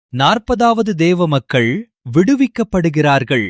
40வது தேவ மக்கள் விடுவிக்கப்படுகிறார்கள்.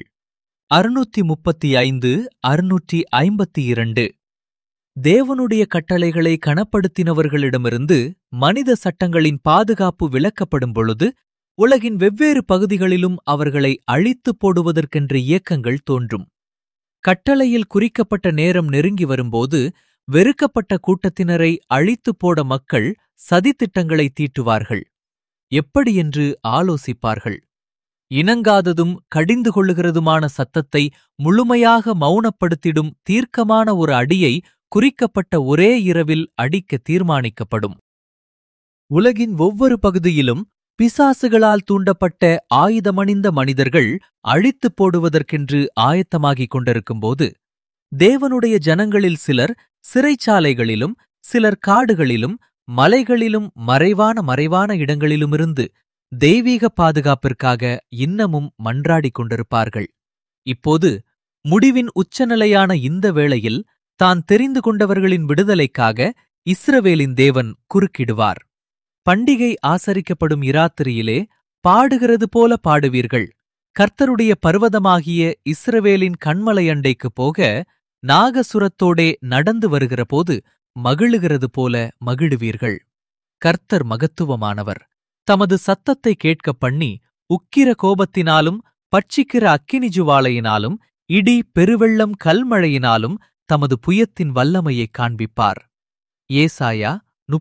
635 652 தேவனுடைய கட்டளைகளை கனப்படுத்தினவர்களிடமிருந்து மனித சட்டங்களின் பாதுகாப்பு விலக்கப்படும் பொழுது உலகின் வெவ்வேறு பகுதிகளிலும் அவர்களை அழித்துப் போடுவதற்கென்ற இயக்கங்கள் தோன்றும். கட்டளையில் குறிக்கப்பட்ட நேரம் நெருங்கி வரும்போது வெறுக்கப்பட்ட கூட்டத்தினரை அழித்துப் போட மக்கள் சதித்திட்டங்களை தீட்டுவார்கள். எப்படி என்று ஆலோசிப்பார்கள். இணங்காததும் கடிந்து கொள்ளுகிறதுமான சத்தத்தை முழுமையாக மௌனப்படுத்திடும் தீர்க்கமான ஒரு அடியை குறிக்கப்பட்ட ஒரே இரவில் அடிக்க தீர்மானிக்கப்படும். உலகின் ஒவ்வொரு பகுதியிலும் பிசாசுகளால் தூண்டப்பட்ட ஆயுதமணிந்த மனிதர்கள் அழித்துப் போடுவதற்கென்று ஆயத்தமாகிக் கொண்டிருக்கும்போது தேவனுடைய ஜனங்களில் சிலர் சிறைச்சாலைகளிலும் சிலர் காடுகளிலும் மலைகளிலும் மறைவான இடங்களிலுமிருந்து தெய்வீக பாதுகாப்பிற்காக இன்னமும் மன்றாடிக் கொண்டிருப்பார்கள். இப்போது முடிவின் உச்சநிலையான இந்த வேளையில் தான் தெரிந்து கொண்டவர்களின் விடுதலைக்காக இஸ்ரவேலின் தேவன் குறுக்கிடுவார். பண்டிகை ஆசரிக்கப்படும் இராத்திரியிலே பாடுகிறது போல பாடுவீர்கள். கர்த்தருடைய பர்வதமாகிய இஸ்ரவேலின் கன்மலை அண்டைக்குப் போக நாகசுரத்தோடே நடந்து வருகிறபோது மகிழுகிறது போல மகிழுவீர்கள். கர்த்தர் மகத்துவமானவர். தமது சத்தத்தை கேட்கப் பண்ணி உக்கிர கோபத்தினாலும் பட்சிக்கிற அக்கினி ஜுவாலையினாலும் இடி பெருவெள்ளம் கல்மழையினாலும் தமது புயத்தின் வல்லமையைக் காண்பிப்பார். ஏசாயா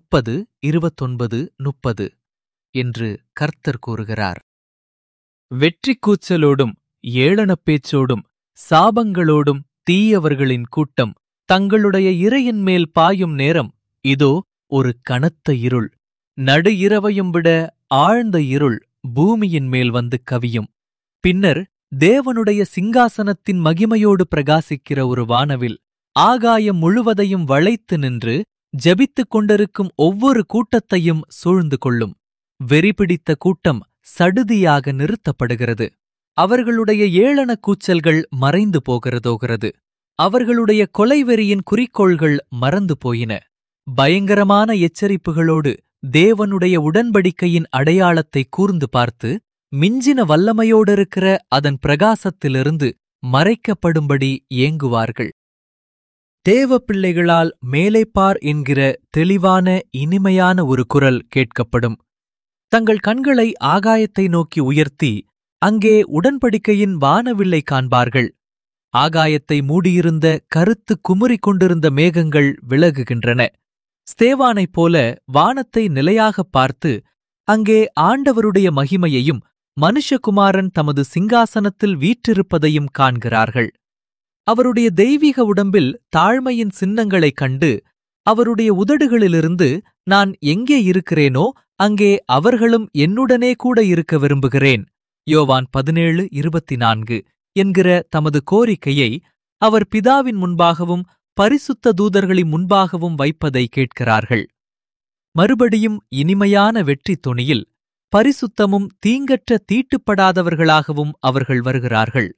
30:29-30 என்று கர்த்தர் கூறுகிறார். வெற்றிக் கூச்சலோடும் ஏளனப் பேச்சோடும் சாபங்களோடும் தீயவர்களின் கூட்டம் தங்களுடைய இரையின் மேல் பாயும் நேரம் இதோ ஒரு கனத்த இருள், நடு இரவையும் விட ஆழ்ந்த இருள் பூமியின் மேல் வந்து கவியும். பின்னர் தேவனுடைய சிங்காசனத்தின் மகிமையோடு பிரகாசிக்கிற ஒரு வானவில் ஆகாயம் முழுவதையும் வளைத்து நின்று ஜெபித்துக் கொண்டிருக்கும் ஒவ்வொரு கூட்டத்தையும் சூழ்ந்து கொள்ளும். வெறிபிடித்த கூட்டம் சடுதியாக நிறுத்தப்படுகிறது. அவர்களுடைய ஏளனக் கூச்சல்கள் மறைந்து போகிறதோகிறது. அவர்களுடைய கொலைவெறியின் குறிக்கோள்கள் மறந்து போயின. பயங்கரமான எச்சரிப்புகளோடு தேவனுடைய உடன்படிக்கையின் அடையாளத்தை கூர்ந்து பார்த்து மிஞ்சின வல்லமையோடிருக்கிற அதன் பிரகாசத்திலிருந்து மறைக்கப்படும்படி ஏங்குவார்கள். தேவ பிள்ளைகளால் மேலைப்பார் என்கிற தெளிவான இனிமையான ஒரு குரல் கேட்கப்படும். தங்கள் கண்களை ஆகாயத்தை நோக்கி உயர்த்தி அங்கே உடன்படிக்கையின் வானவில்லை காண்பார்கள். ஆகாயத்தை மூடியிருந்த கருத்து குமுறிக் கொண்டிருந்த மேகங்கள் விலகுகின்றன. ஸ்தேவானைப் போல வானத்தை நிலையாகப் பார்த்து அங்கே ஆண்டவருடைய மகிமையையும் மனுஷகுமாரன் தமது சிங்காசனத்தில் வீற்றிருப்பதையும் காண்கிறார்கள். அவருடைய தெய்வீக உடம்பில் தாழ்மையின் சின்னங்களைக் கண்டு அவருடைய உதடுகளிலிருந்து நான் எங்கே இருக்கிறேனோ அங்கே அவர்களும் என்னுடனே கூட இருக்க விரும்புகிறேன், யோவான் 17:24 என்கிற தமது கோரிக்கையை அவர் பிதாவின் முன்பாகவும் பரிசுத்த தூதர்களின் முன்பாகவும் வைப்பதை கேட்கிறார்கள். மறுபடியும் இனிமையான வெற்றி தொனியில் பரிசுத்தமும் தீங்கற்ற தீட்டுப்படாதவர்களாகவும் அவர்கள் வருகிறார்கள்.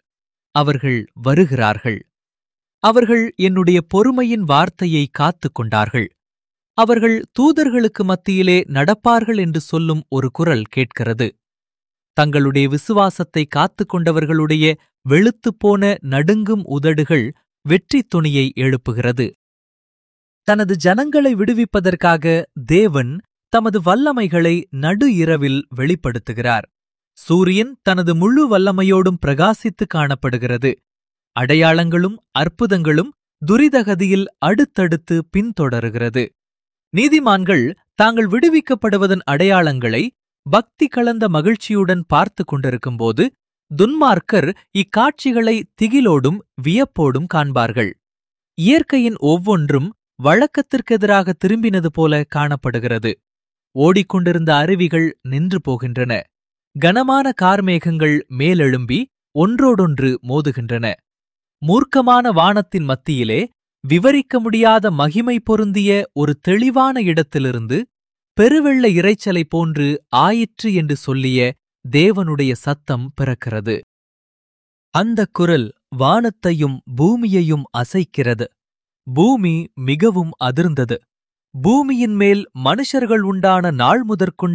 அவர்கள் என்னுடைய பொறுமையின் வார்த்தையை காத்துக் கொண்டார்கள். அவர்கள் தூதர்களுக்கு மத்தியிலே நடப்பார்கள் என்று சொல்லும் ஒரு குரல் கேட்கிறது. தங்களுடைய விசுவாசத்தை காத்துக் கொண்டவர்களுடைய வெளுத்துப்போன நடுங்கும் உதடுகள் வெற்றி தொனியை எழுப்புகிறது. தனது ஜனங்களை விடுவிப்பதற்காக தேவன் தமது வல்லமைகளை நடு இரவில் வெளிப்படுத்துகிறார். சூரியன் தனது முழு வல்லமையோடும் பிரகாசித்து காணப்படுகிறது. அடையாளங்களும் அற்புதங்களும் துரிதகதியில் அடுத்தடுத்து பின்தொடருகிறது. நீதிமான்கள் தாங்கள் விடுவிக்கப்படுவதன் அடையாளங்களை பக்தி கலந்த மகிழ்ச்சியுடன் பார்த்து கொண்டிருக்கும்போது துன்மார்க்கர் இக்காட்சிகளை திகிலோடும் வியப்போடும் காண்பார்கள். இயற்கையின் ஒவ்வொன்றும் வழக்கத்திற்கெதிராக திரும்பினது போல காணப்படுகிறது. ஓடிக்கொண்டிருந்த அருவிகள் நின்று போகின்றன. கனமான கார்மேகங்கள் மேலெழும்பி ஒன்றோடொன்று மோதுகின்றன. மூர்க்கமான வானத்தின் மத்தியிலே விவரிக்க முடியாத மகிமை பொருந்திய ஒரு தெளிவான இடத்திலிருந்து பெருவெள்ள இரைச்சலை போன்று ஆயிற்று என்று சொல்லிய தேவனுடைய சத்தம் பிறக்கிறது. அந்தக் குரல் வானத்தையும் பூமியையும் அசைக்கிறது. பூமி மிகவும் அதிர்ந்தது. பூமியின் மேல் மனுஷர்கள் உண்டான நாள் முதற்கொண்டு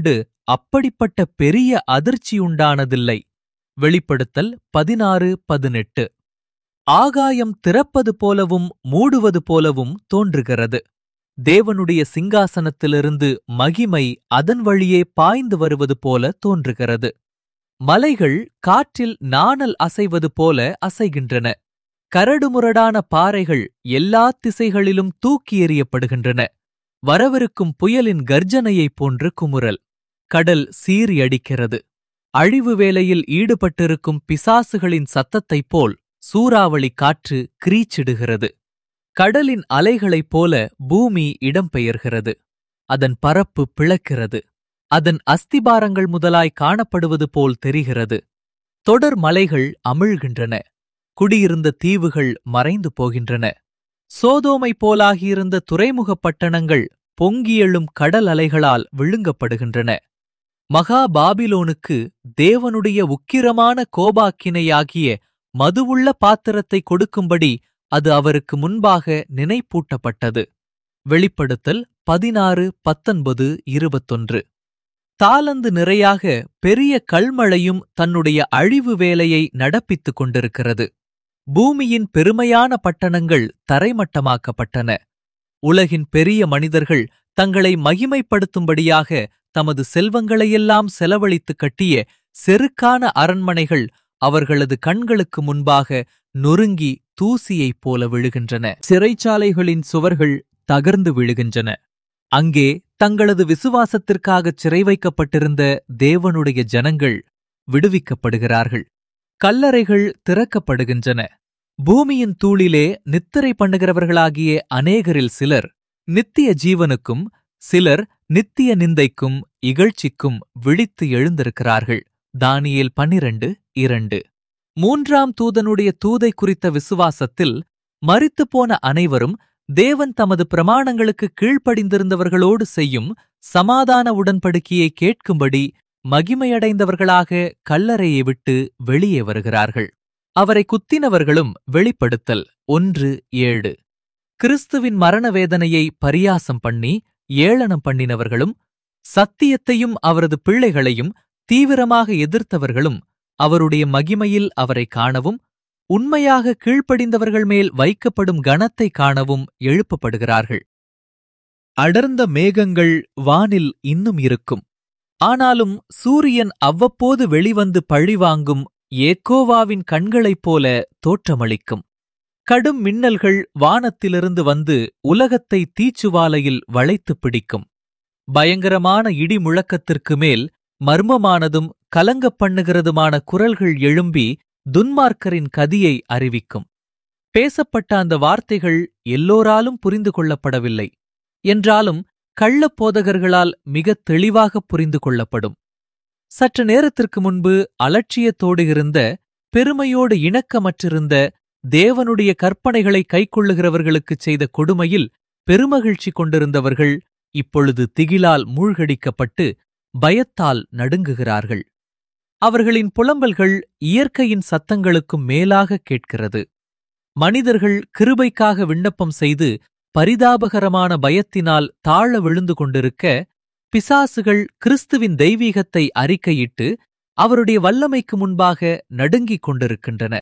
அப்படிப்பட்ட பெரிய அதிர்ச்சியுண்டானதில்லை. வெளிப்படுத்தல் 16:18. ஆகாயம் திறப்பது போலவும் மூடுவது போலவும் தோன்றுகிறது. தேவனுடைய சிங்காசனத்திலிருந்து மகிமை அதன் வழியே பாய்ந்து வருவது போல தோன்றுகிறது. மலைகள் காற்றில் நாணல் அசைவது போல அசைகின்றன. கரடுமுரடான பாறைகள் எல்லா திசைகளிலும் தூக்கி எறியப்படுகின்றன. வரவிருக்கும் புயலின் கர்ஜனையைப் போன்று குமுறல். கடல் சீறி அடிக்கிறது. அழிவு வேலையில் ஈடுபட்டிருக்கும் பிசாசுகளின் சத்தத்தைப் போல் சூறாவளி காற்று கிரீச்சிடுகிறது. கடலின் அலைகளைப் போல பூமி இடம்பெயர்கிறது. அதன் பரப்பு பிளக்கிறது. அதன் அஸ்திபாரங்கள் முதலாய் காணப்படுவது போல் தெரிகிறது. தொடர் மலைகள் அமிழ்கின்றன. குடியிருந்த தீவுகள் மறைந்து போகின்றன. சோதோமை போலாகியிருந்த துறைமுகப் பட்டணங்கள் பொங்கியெழும் கடல் அலைகளால் விழுங்கப்படுகின்றன. மகா பாபிலோனுக்கு தேவனுடைய உக்கிரமான கோபாக்கினையாகிய மதுவுள்ள பாத்திரத்தை கொடுக்கும்படி அது அவருக்கு முன்பாக நினைப்பூட்டப்பட்டது. வெளிப்படுத்தல் 16:19-21. தாலந்து நிறையாக பெரிய கல்மழையும் தன்னுடைய அழிவு வேலையை நடப்பித்துக் கொண்டிருக்கிறது. பூமியின் பெருமையான பட்டணங்கள் தரைமட்டமாக்கப்பட்டன. உலகின் பெரிய மனிதர்கள் தங்களை மகிமைப்படுத்தும்படியாக தமது செல்வங்களையெல்லாம் செலவழித்து கட்டிய செருக்கான அரண்மனைகள் அவர்களது கண்களுக்கு முன்பாக நொறுங்கி தூசியைப் போல விழுகின்றன. சிறைச்சாலைகளின் சுவர்கள் தகர்ந்து விழுகின்றன. அங்கே தங்களது விசுவாசத்திற்காகச் சிறை வைக்கப்பட்டிருந்த தேவனுடைய ஜனங்கள் விடுவிக்கப்படுகிறார்கள். கல்லறைகள் திறக்கப்படுகின்றன. பூமியின் தூளிலே நித்திரை பண்ணுகிறவர்களாகிய அநேகரில் சிலர் நித்திய ஜீவனுக்கும் சிலர் நித்திய நிந்தைக்கும் இகழ்ச்சிக்கும் விழித்து எழுந்திருக்கிறார்கள். தானியேல் 12:2. மூன்றாம் தூதனுடைய தூதை குறித்த விசுவாசத்தில் மரித்துப்போன அனைவரும் தேவன் தமது பிரமாணங்களுக்கு கீழ்ப்படிந்திருந்தவர்களோடு செய்யும் சமாதான உடன்படிக்கையை கேட்கும்படி மகிமையடைந்தவர்களாக கல்லறையை விட்டு வெளியே வருகிறார்கள். அவரை குத்தினவர்களும். வெளிப்படுத்தல் 1:7. கிறிஸ்துவின் மரண வேதனையை பரியாசம் பண்ணி ஏளனம் பண்ணினவர்களும் சத்தியத்தையும் அவரது பிள்ளைகளையும் தீவிரமாக எதிர்த்தவர்களும் அவருடைய மகிமையில் அவரை காணவும் உண்மையாக கீழ்ப்படிந்தவர்கள் மேல் வைக்கப்படும் கனத்தை காணவும் எழுப்பப்படுகிறார்கள். அடர்ந்த மேகங்கள் வானில் இன்னும் இருக்கும். ஆனாலும் சூரியன் அவ்வப்போது வெளிவந்து பழிவாங்கும் ஏக்கோவாவின் கண்களைப் போல தோற்றமளிக்கும். கடும் மின்னல்கள் வானத்திலிருந்து வந்து உலகத்தை தீச்சுவாலையில் வளைத்துப் பிடிக்கும். பயங்கரமான இடி முழக்கத்திற்கு மேல் மர்மமானதும் கலங்கப் பண்ணுகிறதுமான குரல்கள் எழும்பி துன்மார்க்கரின் கதியை அறிவிக்கும். பேசப்பட்ட அந்த வார்த்தைகள் எல்லோராலும் புரிந்து கொள்ளப்படவில்லை என்றாலும் கள்ளப் போதகர்களால் மிகத் தெளிவாகப் புரிந்து கொள்ளப்படும். சற்று நேரத்திற்கு முன்பு அலட்சியத்தோடு இருந்த, பெருமையோடு இணக்கமற்றிருந்த தேவனுடைய கற்பனைகளை கைக்கொள்ளுகிறவர்களுக்குச் செய்த கொடுமையில் பெருமகிழ்ச்சி கொண்டிருந்தவர்கள் இப்பொழுது திகிலால் மூழ்கடிக்கப்பட்டு பயத்தால் நடுங்குகிறார்கள். அவர்களின் புலம்பல்கள் இயற்கையின் சத்தங்களுக்கும் மேலாக கேட்கிறது. மனிதர்கள் கிருபைக்காக விண்ணப்பம் செய்து பரிதாபகரமான பயத்தினால் தாழ விழுந்து கொண்டிருக்க, பிசாசுகள் கிறிஸ்துவின் தெய்வீகத்தை அறிக்கையிட்டு அவருடைய வல்லமைக்கு முன்பாக நடுங்கிக் கொண்டிருக்கின்றன.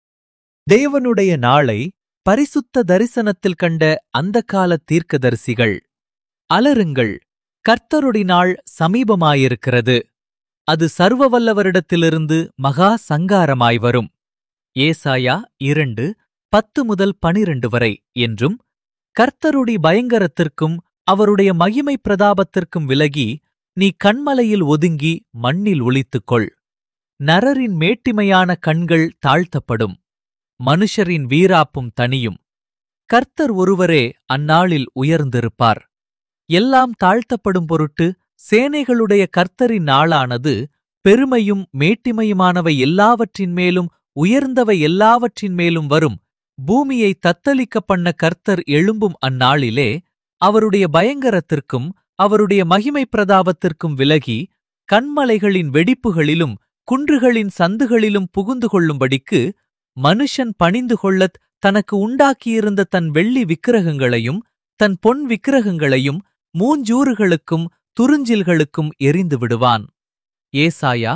தேவனுடைய நாளை பரிசுத்த தரிசனத்தில் கண்ட அந்தகால தீர்க்கதரிசிகள், அலறுங்கள், கர்த்தருடைய நாள் சமீபமாயிருக்கிறது. அது சர்வவல்லவரிடத்திலிருந்து மகா சங்காரமாய் வரும். ஏசாயா 2:10-12 வரை என்றும், கர்த்தருடைய பயங்கரத்திற்கும் அவருடைய மகிமை பிரதாபத்திற்கும் விலகி நீ கன்மலையில் ஒதுங்கி மண்ணில் ஒளித்துக்கொள். நரரின் மேட்டிமையான கண்கள் தாழ்த்தப்படும். மனுஷரின் வீராப்பும் தனியும். கர்த்தர் ஒருவரே அந்நாளில் உயர்ந்திருப்பார். எல்லாம் தாழ்த்தப்படும் பொருட்டு சேனைகளுடைய கர்த்தரின் நாளானது பெருமையும் மேட்டிமையுமானவை எல்லாவற்றின் மேலும் உயர்ந்தவை எல்லாவற்றின் மேலும் வரும். பூமியை தத்தளிக்க பண்ண கர்த்தர் எழும்பும் அந்நாளிலே அவருடைய பயங்கரத்திற்கும் அவருடைய மகிமை பிரதாபத்திற்கும் விலகி கன்மலைகளின் வெடிப்புகளிலும் குன்றுகளின் சந்துகளிலும் புகுந்து கொள்ளும்படிக்கு மனுஷன் பணிந்து கொள்ளத் தனக்கு உண்டாக்கியிருந்த தன் வெள்ளி விக்கிரகங்களையும் தன் பொன் விக்கிரகங்களையும் மூஞ்சூறுகளுக்கும் துறிஞ்சில்களுக்கும் எறிந்து விடுவான். ஏசாயா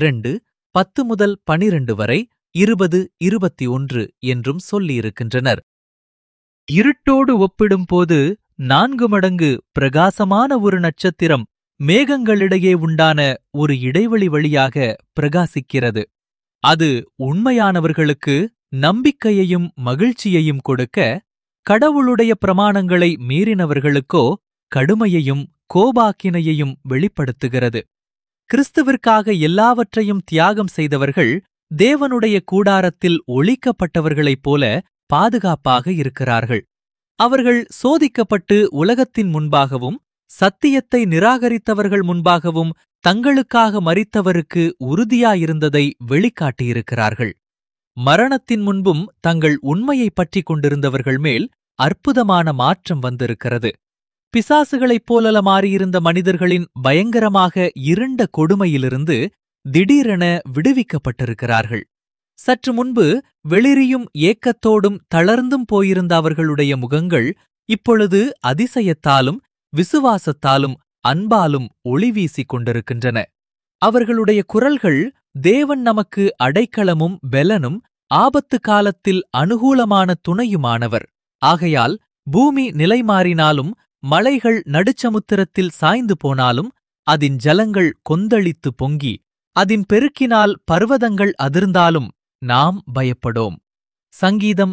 2:10-12 வரை 20-21 என்றும் சொல்லியிருக்கின்றனர். இருட்டோடு ஒப்பிடும்போது 4 மடங்கு பிரகாசமான ஒரு நட்சத்திரம் மேகங்களிடையே உண்டான ஒரு இடைவெளி வழியாக பிரகாசிக்கிறது. அது உண்மையானவர்களுக்கு நம்பிக்கையையும் மகிழ்ச்சியையும் கொடுக்க, கடவுளுடைய பிரமாணங்களை மீறினவர்களுக்கோ கடுமையையும் கோபாக்கினையையும் வெளிப்படுத்துகிறது. கிறிஸ்துவிற்காக எல்லாவற்றையும் தியாகம் செய்தவர்கள் தேவனுடைய கூடாரத்தில் ஒளிக்கப்பட்டவர்களைப் போல பாதுகாப்பாக இருக்கிறார்கள். அவர்கள் சோதிக்கப்பட்டு உலகத்தின் முன்பாகவும் சத்தியத்தை நிராகரித்தவர்கள் முன்பாகவும் தங்களுக்காக மரித்தவருக்கு உறுதியாயிருந்ததை வெளிக்காட்டியிருக்கிறார்கள். மரணத்தின் முன்பும் தங்கள் உண்மையைப் பற்றிக் கொண்டிருந்தவர்கள் மேல் அற்புதமான மாற்றம் வந்திருக்கிறது. பிசாசுகளைப் போல மாறியிருந்த மனிதர்களின் பயங்கரமாக இருண்ட கொடுமையிலிருந்து திடீரென விடுவிக்கப்பட்டிருக்கிறார்கள். சற்று முன்பு வெளிரியும் ஏக்கத்தோடும் தளர்ந்தும் போயிருந்த அவர்களுடைய முகங்கள் இப்பொழுது அதிசயத்தாலும் விசுவாசத்தாலும் அன்பாலும் ஒளி வீசிக் கொண்டிருக்கின்றன. அவர்களுடைய குரல்கள், தேவன் நமக்கு அடைக்கலமும் பெலனும் ஆபத்து காலத்தில் அனுகூலமான துணையுமானவர். ஆகையால் பூமி நிலைமாறினாலும் மலைகள் நடுச்சமுத்திரத்தில் சாய்ந்து போனாலும் அதின் ஜலங்கள் கொந்தளித்து பொங்கி அதின் பெருக்கினால் பர்வதங்கள் அதிர்ந்தாலும் நாம் பயப்படோம். சங்கீதம்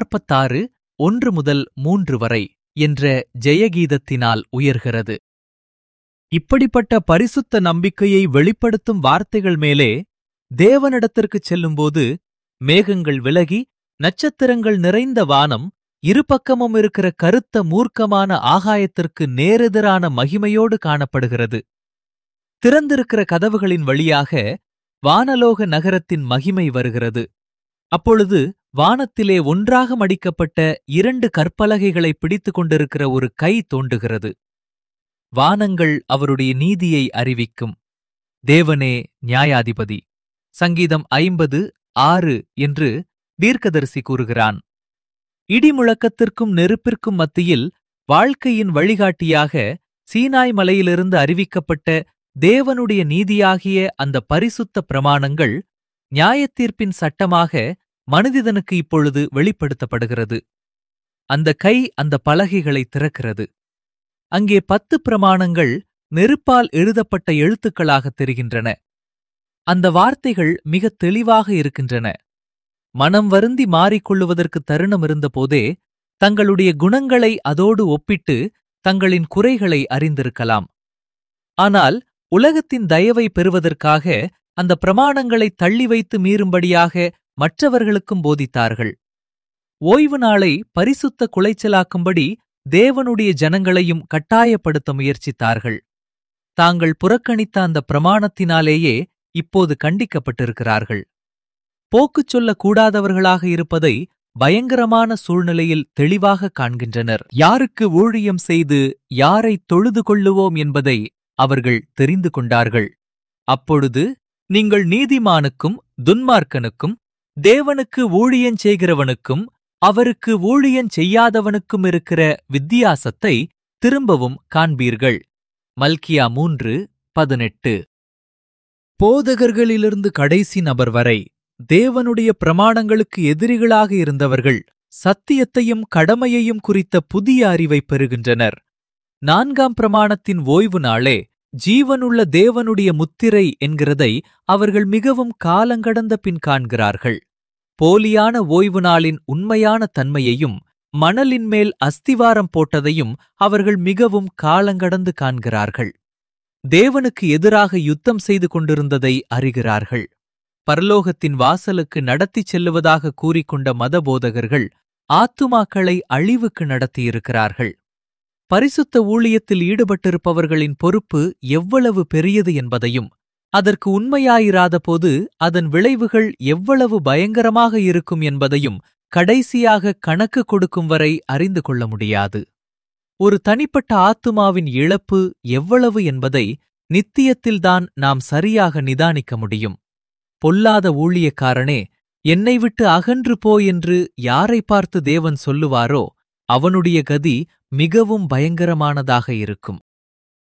46:1-3 வரை என்ற ஜெயகீதத்தினால் உயர்கிறது. இப்படிப்பட்ட பரிசுத்த நம்பிக்கையை வெளிப்படுத்தும் வார்த்தைகள் மேலே தேவனிடத்திற்குச் செல்லும்போது மேகங்கள் விலகி நட்சத்திரங்கள் நிறைந்த வானம் இருபக்கமும் இருக்கிற கருத்த மூர்க்கமான ஆகாயத்திற்கு நேரெதிரான மகிமையோடு காணப்படுகிறது. திறந்திருக்கிற கதவுகளின் வழியாக வானலோக நகரத்தின் மகிமை வருகிறது. அப்பொழுது வானத்திலே ஒன்றாக மடிக்கப்பட்ட 2 கற்பலகைகளை பிடித்துக் கொண்டிருக்கிற ஒரு கை தோன்றுகிறது. வானங்கள் அவருடைய நீதியை அறிவிக்கும். தேவனே நியாயாதிபதி. சங்கீதம் 50:6 என்று தீர்க்கதரிசி கூறுகிறான். இடிமுழக்கத்திற்கும் நெருப்பிற்கும் மத்தியில் வாழ்க்கையின் வழிகாட்டியாக சீனாய் மலையிலிருந்து அறிவிக்கப்பட்ட தேவனுடைய நீதியாகிய அந்த பரிசுத்த பிரமாணங்கள் நியாயத்தீர்ப்பின் சட்டமாக மனிதனுக்கு இப்பொழுது வெளிப்படுத்தப்படுகிறது. அந்த கை அந்த பலகைகளை திறக்கிறது. அங்கே 10 பிரமாணங்கள் நெருப்பால் எழுதப்பட்ட எழுத்துக்களாகத் தெரிகின்றன. அந்த வார்த்தைகள் மிகத் தெளிவாக இருக்கின்றன. மனம் வருந்தி மாறிக்கொள்ளுவதற்கு தருணம் இருந்தபோதே தங்களுடைய குணங்களை அதோடு ஒப்பிட்டு தங்களின் குறைகளை அறிந்திருக்கலாம். ஆனால் உலகத்தின் தயவை பெறுவதற்காக அந்த பிரமாணங்களை தள்ளி வைத்து மீறும்படியாக மற்றவர்களுக்கும் போதித்தார்கள். ஓய்வு நாளை பரிசுத்த குலைச்சலாக்கும்படி தேவனுடைய ஜனங்களையும் கட்டாயப்படுத்த முயற்சித்தார்கள். தாங்கள் புறக்கணித்த அந்த பிரமாணத்தினாலேயே இப்போது கண்டிக்கப்பட்டிருக்கிறார்கள். போக்குச் சொல்லக் கூடாதவர்களாக இருப்பதை பயங்கரமான சூழ்நிலையில் தெளிவாக காண்கின்றனர். யாருக்கு ஊழியம் செய்து யாரை தொழுது கொள்ளுவோம் என்பதை அவர்கள் தெரிந்து கொண்டார்கள். அப்பொழுது நீங்கள் நீதிமானுக்கும் துன்மார்க்கனுக்கும் தேவனுக்கு ஊழியஞ்செய்கிறவனுக்கும் அவருக்கு ஊழியஞ்செய்யாதவனுக்கும் இருக்கிற வித்தியாசத்தை திரும்பவும் காண்பீர்கள். மல்கியா 3:18. போதகர்களிலிருந்து கடைசி நபர் வரை தேவனுடைய பிரமாணங்களுக்கு எதிரிகளாக இருந்தவர்கள் சத்தியத்தையும் கடமையையும் குறித்த புதிய அறிவை பெறுகின்றனர். 4ஆம் பிரமாணத்தின் ஓய்வு நாளே ஜீவனுள்ள தேவனுடைய முத்திரை என்கிறதை அவர்கள் மிகவும் காலங்கடந்த பின் காண்கிறார்கள். போலியான ஓய்வு நாளின் உண்மையான தன்மையையும் மணலின் மேல் அஸ்திவாரம் போட்டதையும் அவர்கள் மிகவும் காலங்கடந்து காண்கிறார்கள். தேவனுக்கு எதிராக யுத்தம் செய்து கொண்டிருந்ததை அறிகிறார்கள். பரலோகத்தின் வாசலுக்கு நடத்திச் செல்லுவதாக கூறிக்கொண்ட மதபோதகர்கள் ஆத்துமாக்களை அழிவுக்கு நடத்தியிருக்கிறார்கள். பரிசுத்த ஊழியத்தில் ஈடுபட்டிருப்பவர்களின் பொறுப்பு எவ்வளவு பெரியது என்பதையும் அதற்கு உண்மையாயிராதபோது அதன் விளைவுகள் எவ்வளவு பயங்கரமாக இருக்கும் என்பதையும் கடைசியாக கணக்கு கொடுக்கும் வரை அறிந்து கொள்ள முடியாது. ஒரு தனிப்பட்ட ஆத்துமாவின் இழப்பு எவ்வளவு என்பதை நித்தியத்தில்தான் நாம் சரியாக நிதானிக்க முடியும். பொல்லாத ஊழியக்காரனே, என்னை விட்டு அகன்று போ என்று யாரை பார்த்து தேவன் சொல்லுவாரோ அவனுடைய கதி மிகவும் பயங்கரமானதாக இருக்கும்.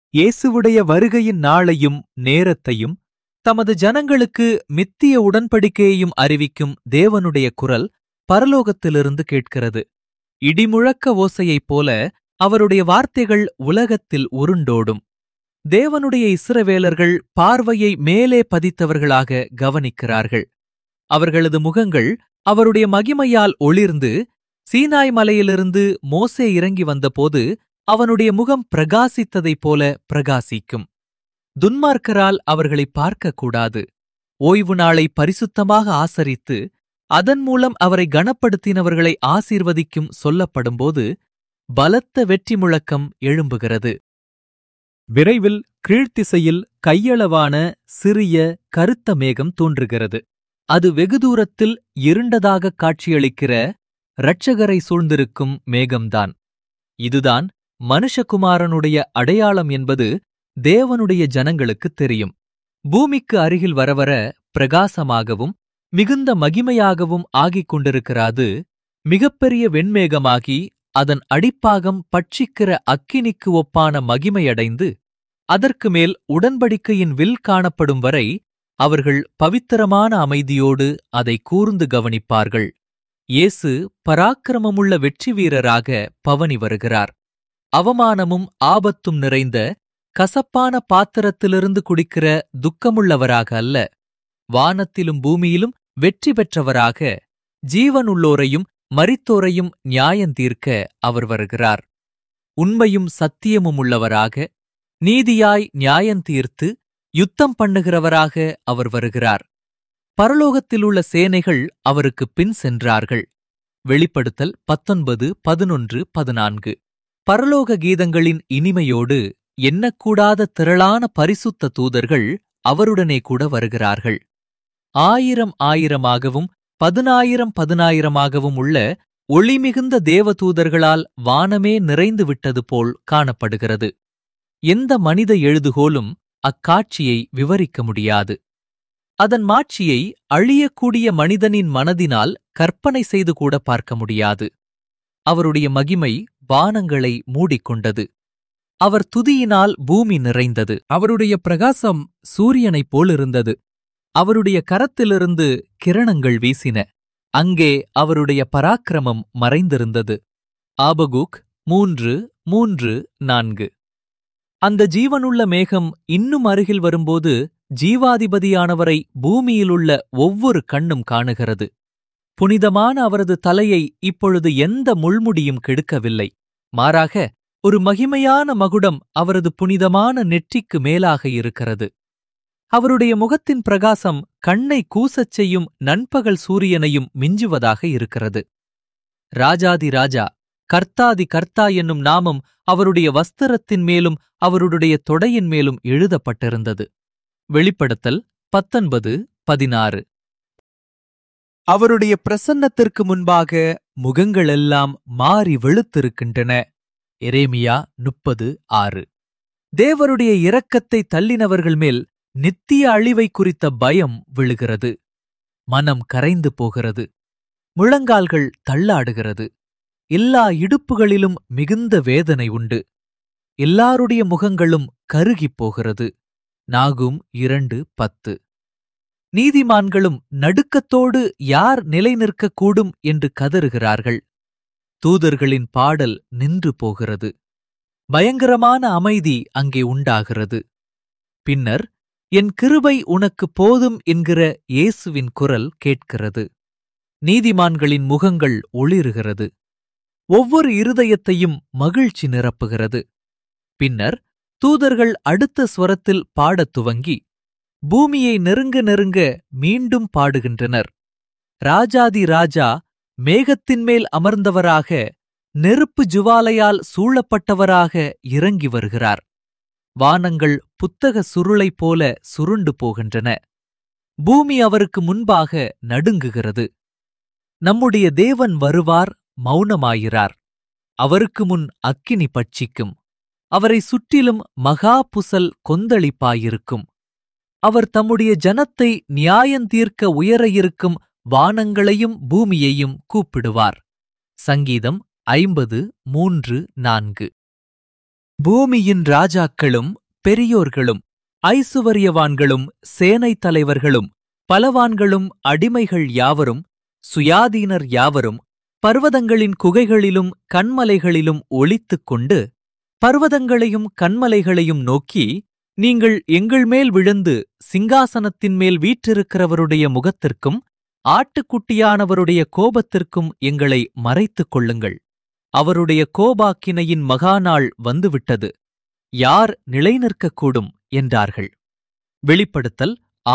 இயேசுவுடைய வருகையின் நாளையும் நேரத்தையும் தமது ஜனங்களுக்கு மித்திய உடன்படிக்கையையும் அறிவிக்கும் தேவனுடைய குரல் பரலோகத்திலிருந்து கேட்கிறது. இடிமுழக்க ஓசையைப் போல அவருடைய வார்த்தைகள் உலகத்தில் உருண்டோடும். தேவனுடைய இஸ்ரவேலர்கள் பார்வையை மேலே பதித்தவர்களாக கவனிக்கிறார்கள். அவர்களது முகங்கள் அவருடைய மகிமையால் ஒளிர்ந்து, சீனாய் மலையிலிருந்து மோசே இறங்கி வந்தபோது அவனுடைய முகம் பிரகாசித்ததைப் போல பிரகாசிக்கும். துன்மார்க்கரால் அவர்களை பார்க்கக்கூடாது. ஓய்வு நாளை பரிசுத்தமாக ஆசரித்து அதன் மூலம் அவரை கனப்படுத்தினவர்களை ஆசீர்வதிக்கும் சொல்லப்படும்போது பலத்த வெற்றி முழக்கம் எழும்புகிறது. விரைவில் கீழ்த்திசையில் கையளவான சிறிய கருத்த மேகம் தோன்றுகிறது. அது வெகு தூரத்தில் இருண்டதாகக் காட்சியளிக்கிற இரட்சகரை சூழ்ந்திருக்கும் மேகம்தான். இதுதான் மனுஷகுமாரனுடைய அடையாளம் என்பது தேவனுடைய ஜனங்களுக்குத் தெரியும். பூமிக்கு அருகில் வரவர பிரகாசமாகவும் மிகுந்த மகிமையாகவும் ஆகிக் கொண்டிருக்கிறது மிகப்பெரிய வெண்மேகமாகி அதன் அடிப்பாகம் பட்சிக்கிற அக்கினிக்கு ஒப்பான மகிமையடைந்து அதற்கு மேல் உடன்படிக்கையின் வில் காணப்படும் வரை அவர்கள் பவித்திரமான அமைதியோடு அதை கூர்ந்து கவனிப்பார்கள். இயேசு பராக்கிரமமுள்ள வெற்றி வீரராக பவனி வருகிறார். அவமானமும் ஆபத்தும் நிறைந்த கசப்பான பாத்திரத்திலிருந்து குடிக்கிற துக்கமுள்ளவராக அல்ல, வானத்திலும் பூமியிலும் வெற்றி பெற்றவராக ஜீவனுள்ளோரையும் மரித்தோரையும் நியாயந்தீர்க்க அவர் வருகிறார். உண்மையும் சத்தியமும் உள்ளவராக நீதியாய் நியாயந்தீர்த்து யுத்தம் பண்ணுகிறவராக அவர் வருகிறார். பரலோகத்திலுள்ள சேனைகள் அவருக்கு பின் சென்றார்கள். வெளிப்படுத்தல் 19:11-14. பரலோக கீதங்களின் இனிமையோடு எண்ணக்கூடாத திரளான பரிசுத்த தூதர்கள் அவருடனே கூட வருகிறார்கள். 1000 1000ஆகவும் 10,000 10,000ஆகவும் உள்ள ஒளிமிகுந்த தேவதூதர்களால் வானமே நிறைந்து விட்டது போல் காணப்படுகிறது. எந்த மனித எழுதுகோலும் அக்காட்சியை விவரிக்க முடியாது. அதன் மாட்சியை அழியக்கூடிய மனிதனின் மனதினால் கற்பனை செய்து கூட பார்க்க முடியாது. அவருடைய மகிமை வானங்களை மூடிக்கொண்டது. அவர் துதியினால் பூமி நிறைந்தது. அவருடைய பிரகாசம் சூரியனைப் போலிருந்தது. அவருடைய கரத்திலிருந்து கிரணங்கள் வீசின. அங்கே அவருடைய பராக்கிரமம் மறைந்திருந்தது. ஆபகுக் 3:3-4. அந்த ஜீவனுள்ள மேகம் இன்னும் அருகில் வரும்போது ஜீவாதிபதியானவரை பூமியிலுள்ள ஒவ்வொரு கண்ணும் காணுகிறது. புனிதமான அவரது தலையை இப்பொழுது எந்த முள்முடியும் கெடுக்கவில்லை. மாறாக ஒரு மகிமையான மகுடம் அவரது புனிதமான நெற்றிக்கு மேலாக இருக்கிறது. அவருடைய முகத்தின் பிரகாசம் கண்ணை கூசச் செய்யும் நண்பகல் சூரியனையும் மிஞ்சுவதாக இருக்கிறது. ராஜாதி ராஜா, கர்த்தாதி கர்த்தா என்னும் நாமம் அவருடைய வஸ்திரத்தின் மேலும் அவருடைய தொடையின் மேலும் எழுதப்பட்டிருந்தது. வெளிப்படுத்தல் 19:16. அவருடைய பிரசன்னத்திற்கு முன்பாக முகங்களெல்லாம் மாறி வெளுத்திருக்கின்றன. எரேமியா 30:6. தேவருடைய இரக்கத்தை தள்ளினவர்கள் மேல் நித்திய அழிவை குறித்த பயம் விழுகிறது. மனம் கரைந்து போகிறது. முழங்கால்கள் தள்ளாடுகிறது. எல்லா இடுப்புகளிலும் மிகுந்த வேதனை உண்டு. எல்லாருடைய முகங்களும் கருகிப் போகிறது. நாகும் 2:10. நீதிமான்களும் நடுக்கத்தோடு யார் நிலை நிற்கக்கூடும் என்று கதறுகிறார்கள். தூதர்களின் பாடல் நின்று போகிறது. பயங்கரமான அமைதி அங்கே உண்டாகிறது. பின்னர் என் கிருபை உனக்கு போதும் என்கிற இயேசுவின் குரல் கேட்கிறது. நீதிமான்களின் முகங்கள் ஒளிருகிறது. ஒவ்வொரு இருதயத்தையும் மகிழ்ச்சி நிரப்புகிறது. பின்னர் தூதர்கள் அடுத்த ஸ்வரத்தில் பாடத் துவங்கி பூமியை நெருங்க நெருங்க மீண்டும் பாடுகின்றனர். ராஜாதி ராஜா மேகத்தின்மேல் அமர்ந்தவராக நெருப்பு ஜுவாலையால் சூழப்பட்டவராக இறங்கி வருகிறார். வானங்கள் புத்தக சுருளைப் போல சுருண்டு போகின்றன. பூமி அவருக்கு முன்பாக நடுங்குகிறது. நம்முடைய தேவன் வருவார், மௌனமாயிரார். அவருக்கு முன் அக்கினி பட்சிக்கும். அவரை சுற்றிலும் மகா புசல் கொந்தளிப்பாயிருக்கும். அவர் தம்முடைய ஜனத்தை நியாயந்தீர்க்க உயர இருக்கும் வானங்களையும் பூமியையும் கூப்பிடுவார். சங்கீதம் 50:3-4. பூமியின் ராஜாக்களும் பெரியோர்களும் ஐசுவரியவான்களும் சேனை தலைவர்களும் பலவான்களும் அடிமைகள் யாவரும் சுயாதீனர் யாவரும் பர்வதங்களின் குகைகளிலும் கன்மலைகளிலும் ஒளித்துக் கொண்டு பர்வதங்களையும் கன்மலைகளையும் நோக்கி, நீங்கள் எங்கள் மேல் விழுந்து சிங்காசனத்தின் மேல் வீற்றிருக்கிறவருடைய முகத்திற்கும் ஆட்டுக்குட்டியானவருடைய கோபத்திற்கும் எங்களை மறைத்துக் கொள்ளுங்கள். அவருடைய கோபாக்கினையின் மகாநாள் வந்துவிட்டது. யார் நிலைநிற்கக்கூடும் என்றார்கள். வெளிப்படுத்தல்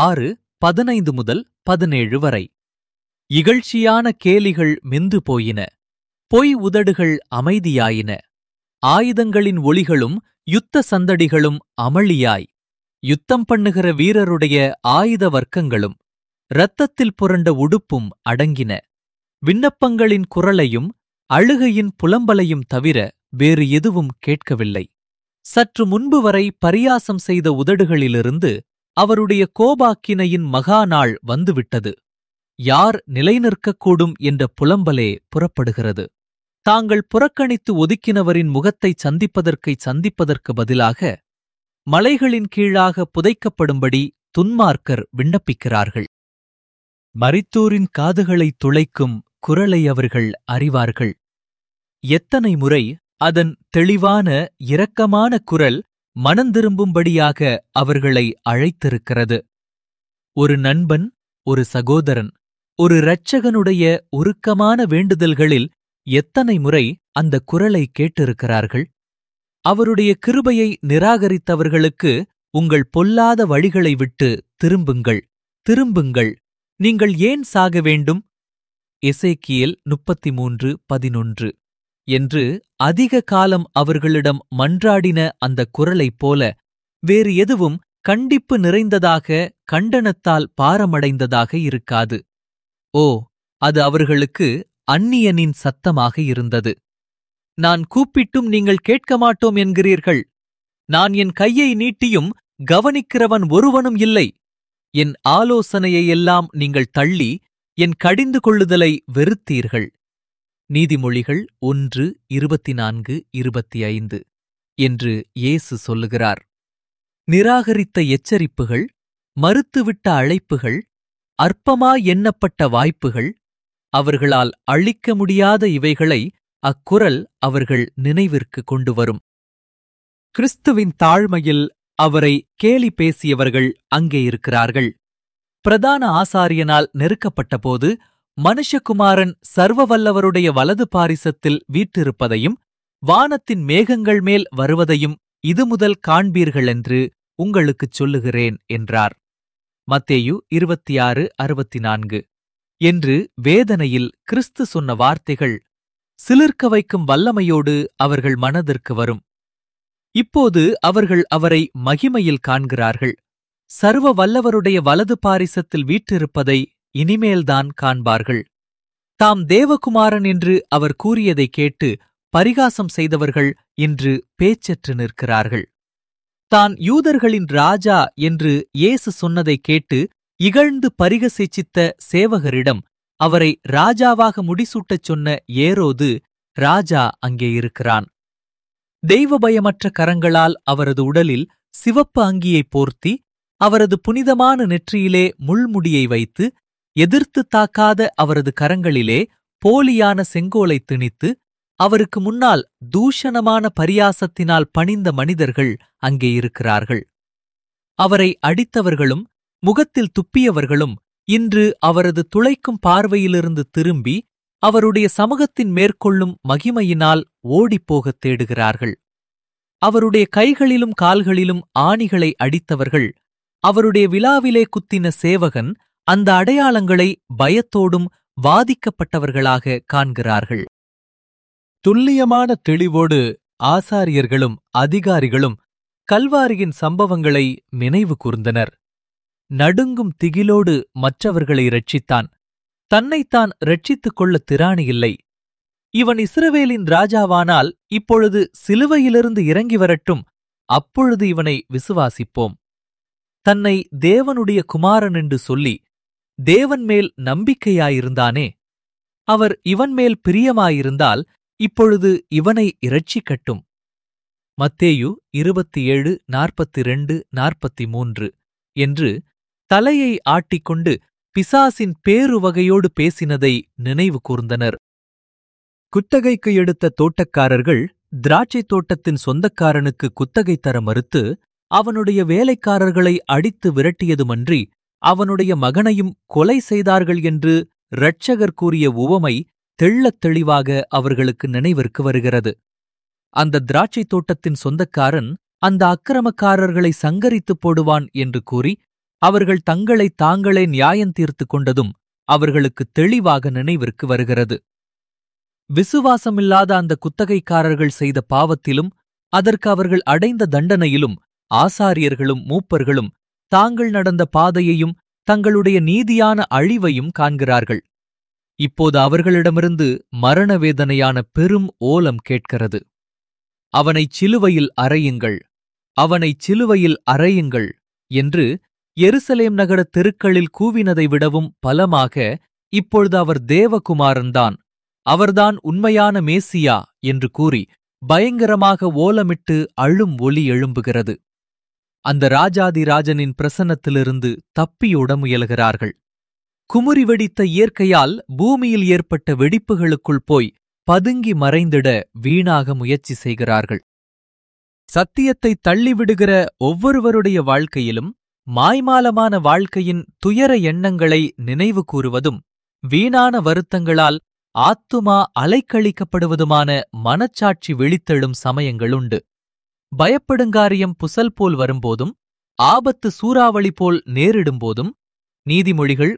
6:15-17 வரை. இகழ்ச்சியான கேலிகள் மெந்து போயின. பொய் உதடுகள் அமைதியாயின. ஆயுதங்களின் ஒளிகளும் யுத்த சந்தடிகளும் அமளியாய், யுத்தம் பண்ணுகிற வீரருடைய ஆயுத வர்க்கங்களும் இரத்தத்தில் புரண்ட உடுப்பும் அடங்கின. விண்ணப்பங்களின் குரலையும் அழுகையின் புலம்பலையும் தவிர வேறு எதுவும் கேட்கவில்லை. சற்று முன்பு வரை பரியாசம் செய்த உதடுகளிலிருந்து அவருடைய கோபாக்கினையின் மகாநாள் வந்துவிட்டது. யார் நிலைநிற்கக்கூடும் என்ற புலம்பலே புறப்படுகிறது. தாங்கள் புறக்கணித்து ஒதுக்கினவரின் முகத்தைச் சந்திப்பதற்கு பதிலாக மலைகளின் கீழாக புதைக்கப்படும்படி துன்மார்க்கர் விண்ணப்பிக்கிறார்கள். மரித்தோரின் காதுகளைத் துளைக்கும் குரலை அவர்கள் அறிவார்கள். எத்தனை முறை அதன் தெளிவான இரக்கமான குரல் மனந்திரும்பும்படியாக அவர்களை அழைத்திருக்கிறது. ஒரு நண்பன், ஒரு சகோதரன், ஒரு இரட்சகனுடைய உருக்கமான வேண்டுதல்களில் எத்தனை முறை அந்த குரலை கேட்டிருக்கிறார்கள். அவருடைய கிருபையை நிராகரித்தவர்களுக்கு, உங்கள் பொல்லாத வழிகளை விட்டு திரும்புங்கள், திரும்புங்கள், நீங்கள் ஏன் சாக வேண்டும்? எசேக்கியேல் 33:11 என்று அதிக காலம் அவர்களிடம் மன்றாடின அந்த குரலைப் போல வேறு எதுவும் கண்டிப்பு நிறைந்ததாக, கண்டனத்தால் பாரமடைந்ததாக இருக்காது. ஓ, அது அவர்களுக்கு அந்நியனின் சத்தமாக இருந்தது. நான் கூப்பிட்டும் நீங்கள் கேட்க மாட்டோம் என்கிறீர்கள். நான் என் கையை நீட்டியும் கவனிக்கிறவன் ஒருவனும் இல்லை. என் ஆலோசனையையெல்லாம் நீங்கள் தள்ளி என் கடிந்து கொள்ளுதலை வெறுத்தீர்கள். நீதிமொழிகள் 1:24-25 என்று இயேசு சொல்லுகிறார். நிராகரித்த எச்சரிப்புகள், மறுத்துவிட்ட அழைப்புகள், அற்பமாய் எண்ணப்பட்ட வாய்ப்புகள், அவர்களால் அழிக்க முடியாத இவைகளை அக்குரல் அவர்கள் நினைவிற்கு கொண்டு வரும். கிறிஸ்துவின் தாழ்மையில் அவரை கேலி பேசியவர்கள் அங்கே இருக்கிறார்கள். பிரதான ஆசாரியனால் நெருக்கப்பட்டபோது மனுஷகுமாரன் சர்வவல்லவருடைய வலது பாரிசத்தில் வீற்றிருப்பதையும் வானத்தின் மேகங்கள் மேல் வருவதையும் இது முதல் காண்பீர்களென்று உங்களுக்குச் சொல்லுகிறேன் என்றார். மத்தேயு 26:64 என்று வேதனையில் கிறிஸ்து சொன்ன வார்த்தைகள் சிலிர்க்க வைக்கும் வல்லமையோடு அவர்கள் மனதிற்கு வரும். இப்போது அவர்கள் அவரை மகிமையில் காண்கிறார்கள். சர்வ வல்லவருடைய வலது பாரிசத்தில் வீற்றிருப்பதை இனிமேல்தான் காண்பார்கள். தாம் தேவகுமாரன் என்று அவர் கூறியதைக் கேட்டு பரிகாசம் செய்தவர்கள் இன்று பேச்சற்று நிற்கிறார்கள். தான் யூதர்களின் ராஜா என்று இயேசு சொன்னதைக் கேட்டு இகழ்ந்து பரிகசித்த சேவகரிடம் அவரை ராஜாவாக முடிசூட்டச் சொன்ன ஏரோது ராஜா அங்கே இருக்கிறான். தெய்வபயமற்ற கரங்களால் அவரது உடலில் சிவப்பு அங்கியைப் போர்த்தி, அவரது புனிதமான நெற்றியிலே முள்முடியை வைத்து, எதிர்த்து தாக்காத அவரது கரங்களிலே போலியான செங்கோலை திணித்து, அவருக்கு முன்னால் தூஷணமான பரியாசத்தினால் பணிந்த மனிதர்கள் அங்கே இருக்கிறார்கள். அவரை அடித்தவர்களும் முகத்தில் துப்பியவர்களும் இன்று அவரது துளைக்கும் பார்வையிலிருந்து திரும்பி அவருடைய சமூகத்தின் மேற்கொள்ளும் மகிமையினால் ஓடிப்போகத் தேடுகிறார்கள். அவருடைய கைகளிலும் கால்களிலும் ஆணிகளை அடித்தவர்கள், அவருடைய விலாவிலே குத்தின சேவகன் அந்த அடையாளங்களை பயத்தோடும் வாதிக்கப்பட்டவர்களாக காண்கிறார்கள். துல்லியமான தெளிவோடு ஆசாரியர்களும் அதிகாரிகளும் கல்வாரியின் சம்பவங்களை நினைவு கூர்ந்தனர். நடுங்கும் திகிலோடு மற்றவர்களை இரட்சித்தான். தன்னைத்தான் இரட்சித்துக் கொள்ள திராணியில்லை. இவன் இஸ்ரவேலின் ராஜாவானால் இப்பொழுது சிலுவையிலிருந்து இறங்கி வரட்டும், அப்பொழுது இவனை விசுவாசிப்போம். தன்னை தேவனுடைய குமாரன் என்று சொல்லி தேவன் மேல் நம்பிக்கையாயிருந்தானே, அவர் இவன் மேல் பிரியமாயிருந்தால் இப்பொழுது இவனை இரட்சிக்கட்டும். மத்தேயு 27:42-43 என்று தலையை ஆட்டிக்கொண்டு பிசாசின் பேருவகையோடு பேசினதை நினைவு கூர்ந்தனர். குத்தகைக்கு எடுத்த தோட்டக்காரர்கள் திராட்சைத் தோட்டத்தின் சொந்தக்காரனுக்கு குத்தகை தர மறுத்து அவனுடைய வேலைக்காரர்களை அடித்து விரட்டியதுமன்றி அவனுடைய மகனையும் கொலை செய்தார்கள் என்று இரட்சகர் கூறிய உவமை தெள்ளத் தெளிவாக அவர்களுக்கு நினைவிற்கு வருகிறது. அந்த திராட்சைத் தோட்டத்தின் சொந்தக்காரன் அந்த அக்கிரமக்காரர்களை சங்கரித்துப் போடுவான் என்று கூறி அவர்கள் தங்களை தாங்களே நியாயந்தீர்த்து கொண்டதும் அவர்களுக்கு தெளிவாக நினைவிற்கு வருகிறது. விசுவாசமில்லாத அந்த குத்தகைக்காரர்கள் செய்த பாவத்திலும் அதற்கு அவர்கள் அடைந்த தண்டனையிலும் ஆசாரியர்களும் மூப்பர்களும் தாங்கள் நடந்த பாதையையும் தங்களுடைய நீதியான அழிவையும் காண்கிறார்கள். இப்போது அவர்களிடமிருந்து மரண வேதனையான பெரும் ஓலம் கேட்கிறது. அவனைச் சிலுவையில் அறையுங்கள், அவனைச் சிலுவையில் அறையுங்கள் என்று எருசலேம் நகர தெருக்களில் கூவினதை விடவும் பலமாக இப்பொழுது அவர் தேவகுமாரன்தான், அவர்தான் உண்மையான மேசியா என்று கூறி பயங்கரமாக ஓலமிட்டு அழும் ஒலி எழும்புகிறது. அந்த ராஜாதிராஜனின் பிரசன்னத்திலிருந்து தப்பியோட முயல்கிறார்கள். குமுறி வெடித்த இயற்கையால் பூமியில் ஏற்பட்ட வெடிப்புகளுக்குள் போய் பதுங்கி மறைந்திட வீணாக முயற்சி செய்கிறார்கள். சத்தியத்தை தள்ளிவிடுகிற ஒவ்வொருவருடைய வாழ்க்கையிலும் மாய்மாலமான வாழ்க்கையின் துயர எண்ணங்களை நினைவு கூறுவதும் வீணான வருத்தங்களால் ஆத்துமா அலைக்கழிக்கப்படுவதுமான மனச்சாட்சி விழித்தெழும் சமயங்களுண்டு. பயப்படுங்காரியம் புசல் போல் வரும்போதும் ஆபத்து சூறாவளி போல் நேரிடும்போதும் நீதிமொழிகள்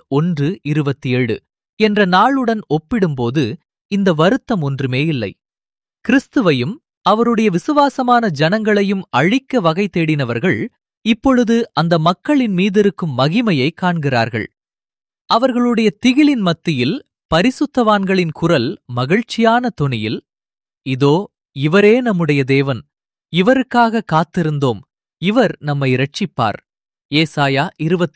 1:27 என்ற நாளுடன் ஒப்பிடும்போது இந்த வருத்தம் ஒன்றுமே இல்லை. கிறிஸ்துவையும் அவருடைய விசுவாசமான ஜனங்களையும் அழிக்க வகை தேடினவர்கள் இப்பொழுது அந்த மக்களின் மீதிருக்கும் மகிமையை காண்கிறார்கள். அவர்களுடைய திகிலின் மத்தியில் பரிசுத்தவான்களின் குரல் மகிழ்ச்சியான தொனியில், இதோ இவரே நம்முடைய தேவன், இவருக்காக காத்திருந்தோம், இவர் நம்மை இரட்சிப்பார், ஏசாயா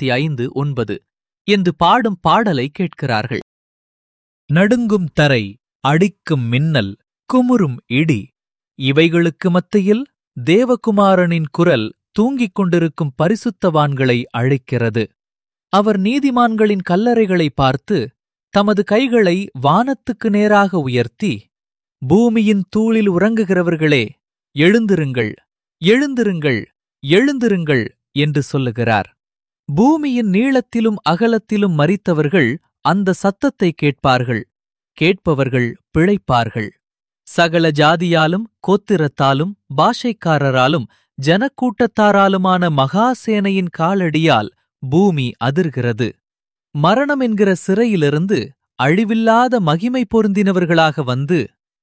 25:9 என்று பாடும் பாடலை கேட்கிறார்கள். நடுங்கும் தரை, அடிக்கும் மின்னல், குமுறும் இடி, இவைகளுக்கு மத்தியில் தேவகுமாரனின் குரல் தூங்கிக் கொண்டிருக்கும் பரிசுத்தவான்களை அழைக்கிறது. அவர் நீதிமான்களின் கல்லறைகளை பார்த்து தமது கைகளை வானத்துக்கு நேராக உயர்த்தி, பூமியின் தூளில் உறங்குகிறவர்களே, எழுந்திருங்கள், எழுந்திருங்கள், எழுந்திருங்கள் என்று சொல்லுகிறார். பூமியின் நீளத்திலும் அகலத்திலும் மரித்தவர்கள் அந்த சத்தத்தை கேட்பார்கள், கேட்பவர்கள் பிழைப்பார்கள். சகல ஜாதியாலும் கோத்திரத்தாலும் பாஷைக்காரராலும் ஜனக்கூட்டத்தாராலுமான மகாசேனையின் காலடியால் பூமி அதிர்கிறது. மரணம் என்கிற சிறையிலிருந்து அழிவில்லாத மகிமை பொருந்தினவர்களாக வந்து,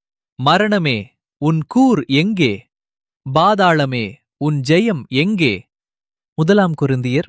மரணமே உன் கூர் எங்கே? பாதாளமே உன் ஜெயம் எங்கே? 1 கொரிந்தியர்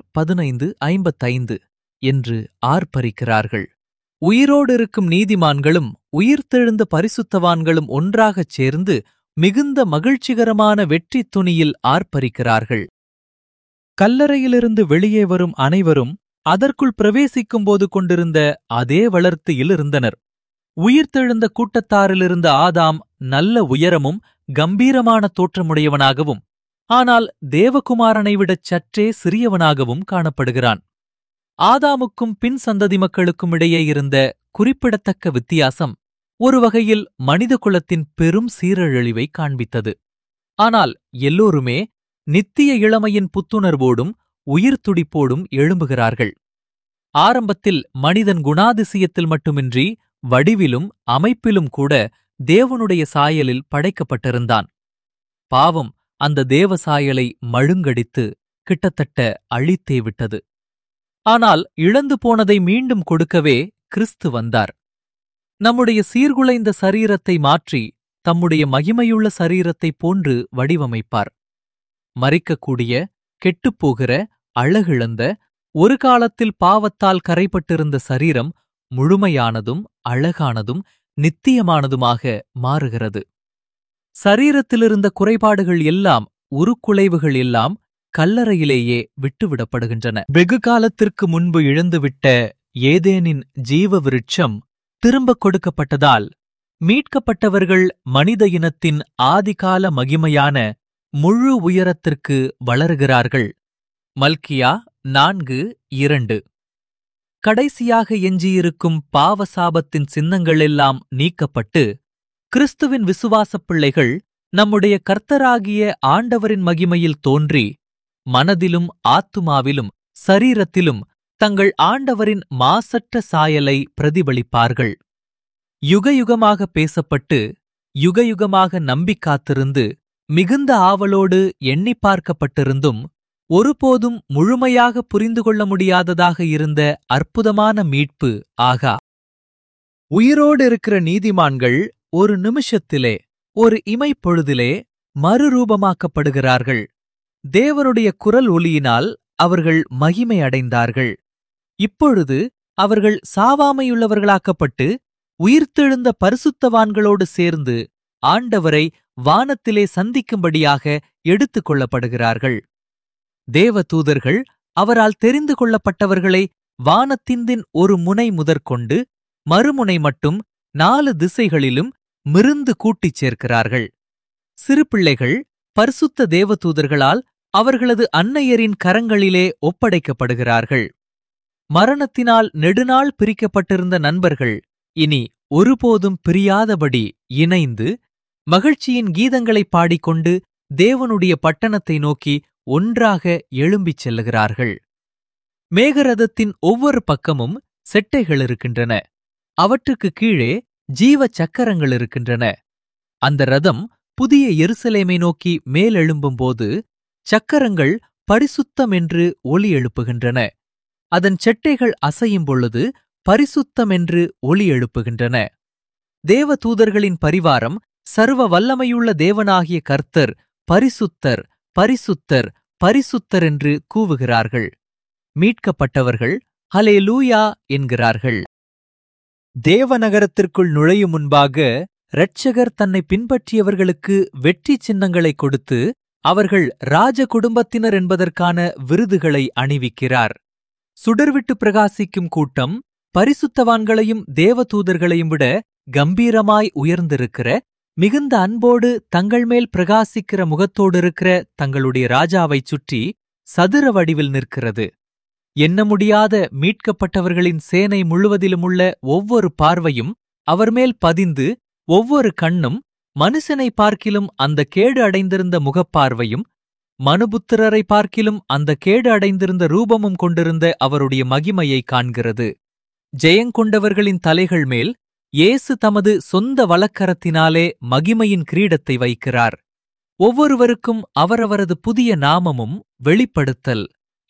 15:55 என்று ஆர்ப்பரிக்கிறார்கள். உயிரோடிருக்கும் நீதிமான்களும் உயிர்த்தெழுந்த பரிசுத்தவான்களும் ஒன்றாகச் சேர்ந்து மிகுந்த மகிழ்ச்சிகரமான வெற்றி துணியில் ஆர்ப்பரிக்கிறார்கள். கல்லறையிலிருந்து வெளியே வரும் அனைவரும் அதற்குள் பிரவேசிக்கும்போது கொண்டிருந்த அதே வளர்த்தியில் இருந்தனர். உயிர்த்தெழுந்த கூட்டத்தாரிலிருந்த ஆதாம் நல்ல உயரமும் கம்பீரமான தோற்றமுடையவனாகவும், ஆனால் தேவகுமாரனை விடச் சற்றே சிறியவனாகவும் காணப்படுகிறான். ஆதாமுக்கும் பின் சந்ததி மக்களுக்கும் இடையே இருந்த குறிப்பிடத்தக்க வித்தியாசம் ஒரு வகையில் மனித குலத்தின் பெரும் சீரழிவை காண்பித்தது. ஆனால் எல்லோருமே நித்திய இளமையின் புத்துணர்வோடும் உயிர் துடிப்போடும் எழும்புகிறார்கள். ஆரம்பத்தில் மனிதன் குணாதிசயத்தில் மட்டுமின்றி வடிவிலும் அமைப்பிலும் கூட தேவனுடைய சாயலில் படைக்கப்பட்டிருந்தான். பாவம் அந்த தேவ சாயலை மழுங்கடித்து கிட்டத்தட்ட அழித்தே விட்டது. ஆனால் இழந்து போனதை மீண்டும் கொடுக்கவே கிறிஸ்து வந்தார். நம்முடைய சீர்குலைந்த சரீரத்தை மாற்றி தம்முடைய மகிமையுள்ள சரீரத்தைப் போன்று வடிவமைப்பார். மரிக்கக்கூடிய, கெட்டுப்போகிற, அழகிழந்த, ஒரு காலத்தில் பாவத்தால் கரைப்பட்டிருந்த சரீரம் முழுமையானதும் அழகானதும் நித்தியமானதுமாக மாறுகிறது. சரீரத்திலிருந்த குறைபாடுகள் எல்லாம், உருக்குலைவுகள் எல்லாம் கல்லறையிலேயே விட்டுவிடப்படுகின்றன. வெகு காலத்திற்கு முன்பு இழந்துவிட்ட ஏதேனின் ஜீவ விருட்சம் திரும்பக் கொடுக்கப்பட்டதால் மீட்கப்பட்டவர்கள் மனித இனத்தின் ஆதிகால மகிமையான முழு உயரத்திற்கு வளருகிறார்கள். மல்கியா 4:2. கடைசியாக எஞ்சியிருக்கும் பாவசாபத்தின் சின்னங்களெல்லாம் நீக்கப்பட்டு கிறிஸ்துவின் விசுவாசப் பிள்ளைகள் நம்முடைய கர்த்தராகிய ஆண்டவரின் மகிமையில் தோன்றி மனதிலும் ஆத்துமாவிலும் சரீரத்திலும் தங்கள் ஆண்டவரின் மாசற்ற சாயலை பிரதிபலிப்பார்கள். யுகயுகமாக பேசப்பட்டு யுகயுகமாக நம்பிக்காத்திருந்து மிகுந்த ஆவலோடு எண்ணி பார்க்கப்பட்டிருந்தும் ஒருபோதும் முழுமையாக புரிந்து கொள்ள முடியாததாக இருந்த அற்புதமான மீட்பு ஆகா. உயிரோடு இருக்கிற நீதிமான்கள் ஒரு நிமிஷத்திலே, ஒரு இமைப்பொழுதிலே மறுரூபமாக்கப்படுகிறார்கள். தேவனுடைய குரல் ஒலியினால் அவர்கள் மகிமை அடைந்தார்கள். இப்பொழுது அவர்கள் சாவாமையுள்ளவர்களாக்கப்பட்டு உயிர்த்தெழுந்த பரிசுத்தவான்களோடு சேர்ந்து ஆண்டவரை வானத்திலே சந்திக்கும்படியாக எடுத்துக் கொள்ளப்படுகிறார்கள். தேவதூதர்கள் அவரால் தெரிந்து கொள்ளப்பட்டவர்களை வானத்தின்தின் ஒரு முனை முதற்கொண்டு மறுமுனை மட்டும் 4 திசைகளிலும் மிருந்து கூட்டிச் சேர்க்கிறார்கள். சிறு பிள்ளைகள் பரிசுத்த தேவதூதர்களால் அவர்களது அன்னையரின் கரங்களிலே ஒப்படைக்கப்படுகிறார்கள். மரணத்தினால் நெடுநாள் பிரிக்கப்பட்டிருந்த நண்பர்கள் இனி ஒருபோதும் பிரியாதபடி இணைந்து மகிழ்ச்சியின் கீதங்களைப் பாடிக்கொண்டு தேவனுடைய பட்டணத்தை நோக்கி ஒன்றாக எழும்பிச் செல்லுகிறார்கள். மேகரதத்தின் ஒவ்வொரு பக்கமும் செட்டைகள் இருக்கின்றன. அவற்றுக்கு கீழே ஜீவ சக்கரங்கள் இருக்கின்றன. அந்த ரதம் புதிய எருசலேமை நோக்கி மேலெழும்பும்போது சக்கரங்கள் பரிசுத்தம் என்று ஒலி எழுப்புகின்றன. அதன் செட்டைகள் அசையும் பொழுது பரிசுத்தம் என்று ஒலி எழுப்புகின்றன. தேவதூதர்களின் பரிவாரம் சர்வ வல்லமையுள்ள தேவனாகிய கர்த்தர் பரிசுத்தர், பரிசுத்தர், பரிசுத்தர் என்று கூவுகிறார்கள். மீட்கப்பட்டவர்கள் ஹல்லேலூயா என்கிறார்கள். தேவநகரத்திற்குள் நுழையும் முன்பாக இரட்சகர் தன்னை பின்பற்றியவர்களுக்கு வெற்றி சின்னங்களை கொடுத்து அவர்கள் ராஜ குடும்பத்தினர் என்பதற்கான விருதுகளை அணிவிக்கிறார். சுடர்விட்டு பிரகாசிக்கும் கூட்டம் பரிசுத்தவான்களையும் தேவதூதர்களையும் விட கம்பீரமாய் உயர்ந்திருக்கிற, மிகுந்த அன்போடு தங்கள் மேல் பிரகாசிக்கிற முகத்தோடிருக்கிற தங்களுடைய ராஜாவைச் சுற்றி சதுர வடிவில் நிற்கிறது. எண்ண முடியாத மீட்கப்பட்டவர்களின் சேனை முழுவதிலுமுள்ள ஒவ்வொரு பார்வையும் அவர் மேல் பதிந்து, ஒவ்வொரு கண்ணும் மனுஷனை பார்க்கிலும் அந்த கேடு அடைந்திருந்த முகப்பார்வையும் மனுபுத்திரரை பார்க்கிலும் அந்த கேடு அடைந்திருந்த ரூபமும் கொண்டிருந்த அவருடைய மகிமையை காண்கிறது. ஜெயங்கொண்டவர்களின் தலைகள் மேல் இயேசு தமது சொந்த வலக்கரத்தினாலே மகிமையின் கிரீடத்தை வைக்கிறார். ஒவ்வொருவருக்கும் அவரவரது புதிய நாமமும் வெளிப்படுத்தல்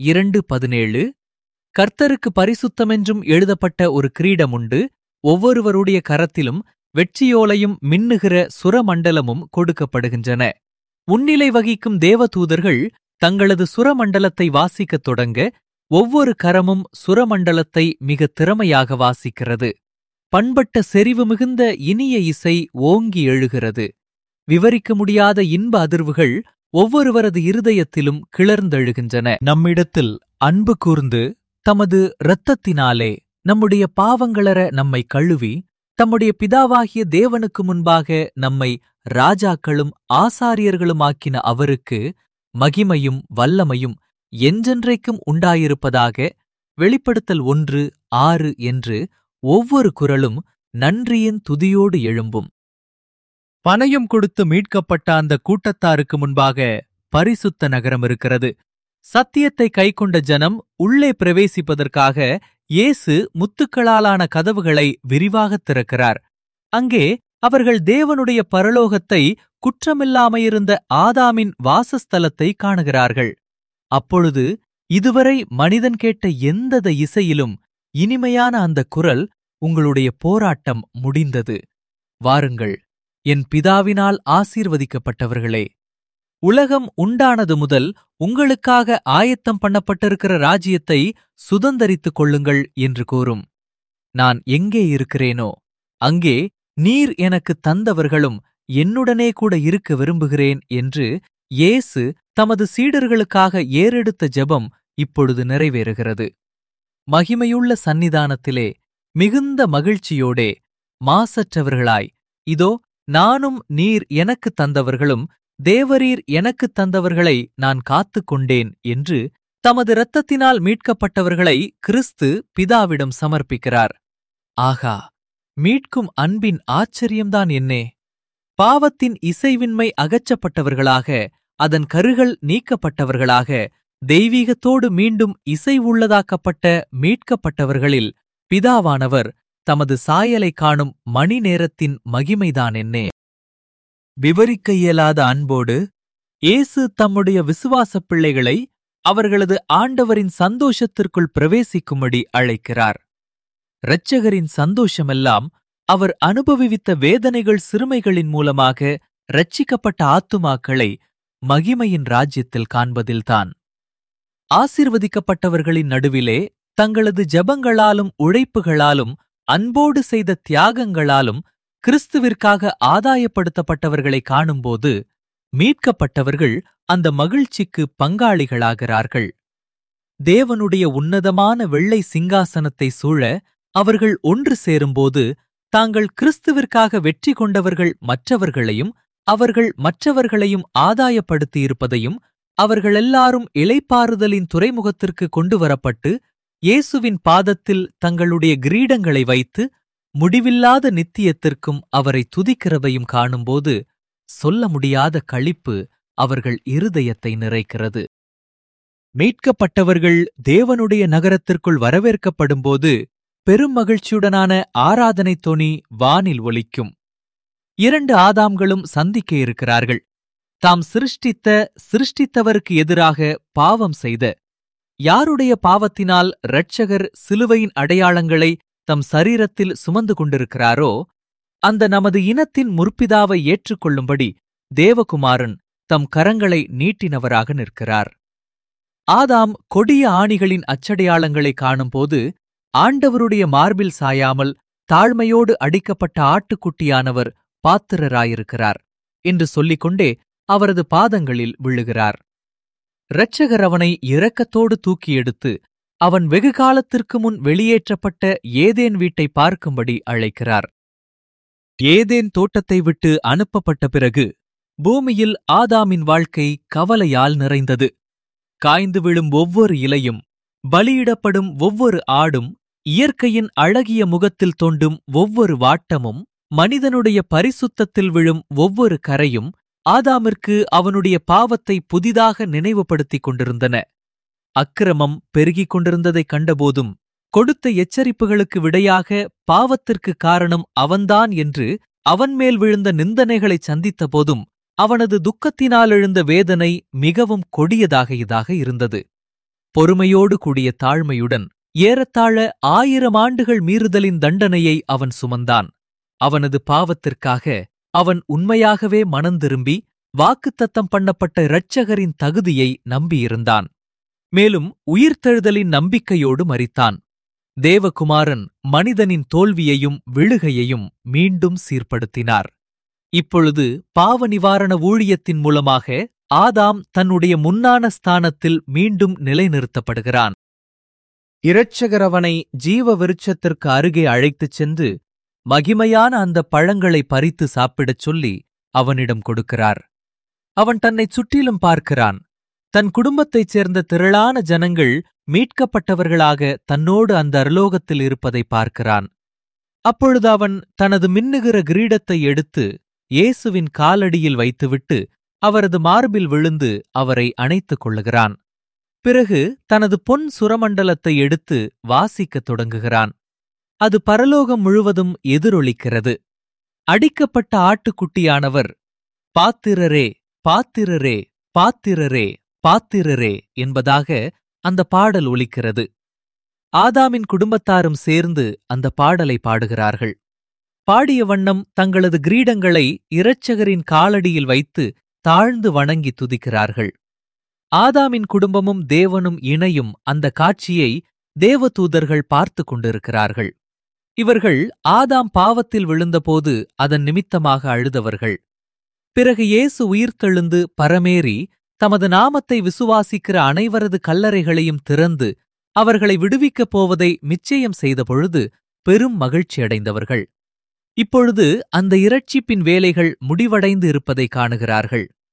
2:17. கர்த்தருக்கு பரிசுத்தமென்றும் எழுதப்பட்ட ஒரு கிரீடம் உண்டு. ஒவ்வொருவருடைய கரத்திலும் வெற்றியோலையும் மின்னுகிற சுரமண்டலமும் கொடுக்கப்படுகின்றன. முன்னிலை வகிக்கும் தேவதூதர்கள் தங்களது சுரமண்டலத்தை வாசிக்கத் தொடங்க ஒவ்வொரு கரமும் சுரமண்டலத்தை மிக திறமையாக வாசிக்கிறது. பண்பட்ட செறிவு மிகுந்த இனிய இசை ஓங்கி எழுகிறது. விவரிக்க முடியாத இன்ப அதிர்வுகள் ஒவ்வொருவரது இருதயத்திலும் கிளர்ந்தெழுகின்றன. நம்மிடத்தில் அன்பு கூர்ந்து தமது இரத்தத்தினாலே நம்முடைய பாவங்களற நம்மை கழுவி தம்முடைய பிதாவாகிய தேவனுக்கு முன்பாக நம்மை ராஜாக்களும் ஆசாரியர்களுமாக்கின அவருக்கு மகிமையும் வல்லமையும் என்றென்றைக்கும் உண்டாயிருப்பதாக. வெளிப்படுத்தல் 1:6 என்று ஒவ்வொரு குரலும் நன்றியின் துதியோடு எழும்பும். பணயம் கொடுத்து மீட்கப்பட்ட அந்த கூட்டத்தாருக்கு முன்பாக பரிசுத்த நகரம் இருக்கிறது. சத்தியத்தை கைக்கொண்ட ஜனம் உள்ளே பிரவேசிப்பதற்காக இயேசு முத்துக்களாலான கதவுகளை விரிவாகத் திறக்கிறார். அங்கே அவர்கள் தேவனுடைய பரலோகத்தை, குற்றமில்லாமையிருந்த ஆதாமின் வாசஸ்தலத்தை காணுகிறார்கள். அப்பொழுது இதுவரை மனிதன் கேட்ட எந்தத இசையிலும் இனிமையான அந்த குரல், உங்களுடைய போராட்டம் முடிந்தது. வாருங்கள், என் பிதாவினால் ஆசீர்வதிக்கப்பட்டவர்களே, உலகம் உண்டானது முதல் உங்களுக்காக ஆயத்தம் பண்ணப்பட்டிருக்கிற ராஜ்யத்தை சுதந்தரித்துக் கொள்ளுங்கள் என்று கூறும். நான் எங்கே இருக்கிறேனோ அங்கே நீர் எனக்கு தந்தவர்களும் என்னுடனே கூட இருக்க விரும்புகிறேன் என்று இயேசு தமது சீடர்களுக்காக ஏறெடுத்த ஜெபம் இப்பொழுது நிறைவேறுகிறது. மகிமையுள்ள சந்நிதானத்திலே மிகுந்த மகிழ்ச்சியோடே மாசற்றவர்களாய், இதோ நானும் நீர் எனக்கு தந்தவர்களும் தேவரீர் எனக்குத் தந்தவர்களை நான் காத்துக் கொண்டேன் என்று தமது இரத்தத்தினால் மீட்கப்பட்டவர்களை கிறிஸ்து பிதாவிடம் சமர்ப்பிக்கிறார். ஆகா, மீட்கும் அன்பின் ஆச்சரியம்தான் என்னே! பாவத்தின் இசைவின்மை அகற்றப்பட்டவர்களாக, அதன் கருகள் நீக்கப்பட்டவர்களாக, தெய்வீகத்தோடு மீண்டும் இசைவுள்ளதாக்கப்பட்ட மீட்கப்பட்டவர்களில் பிதாவானவர் தமது சாயலை காணும் மணி நேரத்தின் மகிமைதான் என்னே! விவரிக்க இயலாத அன்போடு இயேசு தம்முடைய விசுவாசப் பிள்ளைகளை அவர்களது ஆண்டவரின் சந்தோஷத்திற்குள் பிரவேசிக்கும்படி அழைக்கிறார். இரட்சகரின் சந்தோஷமெல்லாம் அவர் அனுபவித்த வேதனைகள் சிறுமைகளின் மூலமாக இரட்சிக்கப்பட்ட ஆத்துமாக்களை மகிமையின் ராஜ்யத்தில் காண்பதில்தான். ஆசீர்வதிக்கப்பட்டவர்களின் நடுவிலே தங்களது ஜெபங்களாலும் உழைப்புகளாலும் அன்போடு செய்த தியாகங்களாலும் கிறிஸ்துவிற்காக ஆதாயப்படுத்தப்பட்டவர்களை காணும்போது மீட்கப்பட்டவர்கள் அந்த மகிழ்ச்சிக்கு பங்காளிகளாகிறார்கள். தேவனுடைய உன்னதமான வெள்ளை சிங்காசனத்தை சூழ அவர்கள் ஒன்று சேரும்போது தாங்கள் கிறிஸ்துவிற்காக வெற்றி கொண்டவர்கள் மற்றவர்களையும் அவர்கள் மற்றவர்களையும் ஆதாயப்படுத்தியிருப்பதையும் அவர்களெல்லாரும் இளைப்பாறுதலின் துறைமுகத்திற்கு கொண்டுவரப்பட்டு இயேசுவின் பாதத்தில் தங்களுடைய கிரீடங்களை வைத்து முடிவில்லாத நித்தியத்திற்கும் அவரை துதிக்கிறதையும் காணும்போது சொல்ல முடியாத களிப்பு அவர்கள் இருதயத்தை நிறைக்கிறது. மீட்கப்பட்டவர்கள் தேவனுடைய நகரத்திற்குள் வரவேற்கப்படும்போது பெரும் மகிழ்ச்சியுடனான ஆராதனை தொனி வானில் ஒலிக்கும். 2 ஆதாம்களும் சந்திக்க இருக்கிறார்கள். தாம் சிருஷ்டித்தவருக்கு எதிராக பாவம் செய்த யாருடைய பாவத்தினால் இரட்சகர் சிலுவையின் அடையாளங்களை தம் சரீரத்தில் சுமந்து கொண்டிருக்கிறாரோ அந்த நமது இனத்தின் முற்பிதாவை ஏற்றுக்கொள்ளும்படி தேவகுமாரன் தம் கரங்களை நீட்டினவராக நிற்கிறார். ஆதாம் கொடிய ஆணிகளின் அச்சடையாளங்களை காணும்போது ஆண்டவருடைய மார்பில் சாயாமல் தாழ்மையோடு அடிக்கப்பட்ட ஆட்டுக்குட்டியானவர் பாத்திரராயிருக்கிறார் என்று சொல்லிக்கொண்டே அவரது பாதங்களில் விழுகிறார். இரட்சகர் அவனை இரக்கத்தோடு தூக்கி எடுத்து அவன் வெகுகாலத்திற்கு முன் வெளியேற்றப்பட்ட ஏதேன் வீட்டை பார்க்கும்படி அழைக்கிறார். ஏதேன் தோட்டத்தை விட்டு அனுப்பப்பட்ட பிறகு பூமியில் ஆதாமின் வாழ்க்கை கவலையால் நிறைந்தது. காய்ந்து விழும் ஒவ்வொரு இலையும், பலியிடப்படும் ஒவ்வொரு ஆடும், இயற்கையின் அழகிய முகத்தில் தோண்டும் ஒவ்வொரு வாட்டமும், மனிதனுடைய பரிசுத்தத்தில் விழும் ஒவ்வொரு கரையும் ஆதாமிற்கு அவனுடைய பாவத்தை புதிதாக நினைவுபடுத்திக் கொண்டிருந்தன. அக்கிரமம் பெருகிக் கொண்டிருந்ததைக் கண்டபோதும் கொடுத்த எச்சரிப்புகளுக்கு விடையாக பாவத்திற்கு காரணம் அவன்தான் என்று அவன்மேல் விழுந்த நிந்தனைகளைச் சந்தித்த போதும் அவனது துக்கத்தினால் எழுந்த வேதனை மிகவும் கொடியதாக இருந்தது. பொறுமையோடு கூடிய தாழ்மையுடன் ஏறத்தாழ 1000 ஆண்டுகள் மீறுதலின் தண்டனையை அவன் சுமந்தான். அவனது பாவத்திற்காக அவன் உண்மையாகவே மனந்திரும்பி வாக்குத்தத்தம் பண்ணப்பட்ட இரட்சகரின் தகுதியை நம்பியிருந்தான். மேலும் உயிர்த்தெழுதலின் நம்பிக்கையோடு மரித்தான். தேவகுமாரன் மனிதனின் தோல்வியையும் விழுகையையும் மீண்டும் சீர்படுத்தினார். இப்பொழுது பாவ நிவாரண ஊழியத்தின் மூலமாக ஆதாம் தன்னுடைய முன்னான ஸ்தானத்தில் மீண்டும் நிலைநிறுத்தப்படுகிறான். இரட்சகர் அவனை ஜீவ விருட்சத்திற்கு அருகே அழைத்துச் சென்று மகிமையான அந்த பழங்களை பறித்து சாப்பிடச் சொல்லி அவனிடம் கொடுக்கிறார். அவன் தன்னைச் சுற்றிலும் பார்க்கிறான். தன் குடும்பத்தைச் சேர்ந்த திரளான ஜனங்கள் மீட்கப்பட்டவர்களாக தன்னோடு அந்த அரலோகத்தில் இருப்பதை பார்க்கிறான். அப்பொழுது அவன் தனது மின்னுகிற கிரீடத்தை எடுத்து இயேசுவின் காலடியில் வைத்துவிட்டு அவரது மார்பில் விழுந்து அவரை அணைத்துக் கொள்ளுகிறான். பிறகு தனது பொன் சுரமண்டலத்தை எடுத்து வாசிக்கத் தொடங்குகிறான். அது பரலோகம் முழுவதும் எதிரொலிக்கிறது. அடிக்கப்பட்ட ஆட்டுக்குட்டியானவர் பாத்திரரே, பாத்திரரே, பாத்திரரே, பாத்திரரே என்பதாக அந்த பாடல் ஒலிக்கிறது. ஆதாமின் குடும்பத்தாரும் சேர்ந்து அந்த பாடலை பாடுகிறார்கள். பாடிய வண்ணம் தங்களது கிரீடங்களை இரட்சகரின் காலடியில் வைத்து தாழ்ந்து வணங்கி துதிக்கிறார்கள். ஆதாமின் குடும்பமும் தேவனும் இணையும் அந்த காட்சியை தேவதூதர்கள் பார்த்து கொண்டிருக்கிறார்கள். இவர்கள் ஆதாம் பாவத்தில் விழுந்தபோது அதன் நிமித்தமாக அழுதவர்கள். பிறகு இயேசு உயிர்த்தெழுந்து பரமேறி தமது நாமத்தை விசுவாசிக்கிற அனைவரது கல்லறைகளையும் திறந்து அவர்களை விடுவிக்கப் போவதை நிச்சயம் செய்தபொழுது பெரும் மகிழ்ச்சியடைந்தவர்கள். இப்பொழுது அந்த இரட்சிப்பின் வேலைகள் முடிவடைந்து இருப்பதை காணுகிறார்கள்.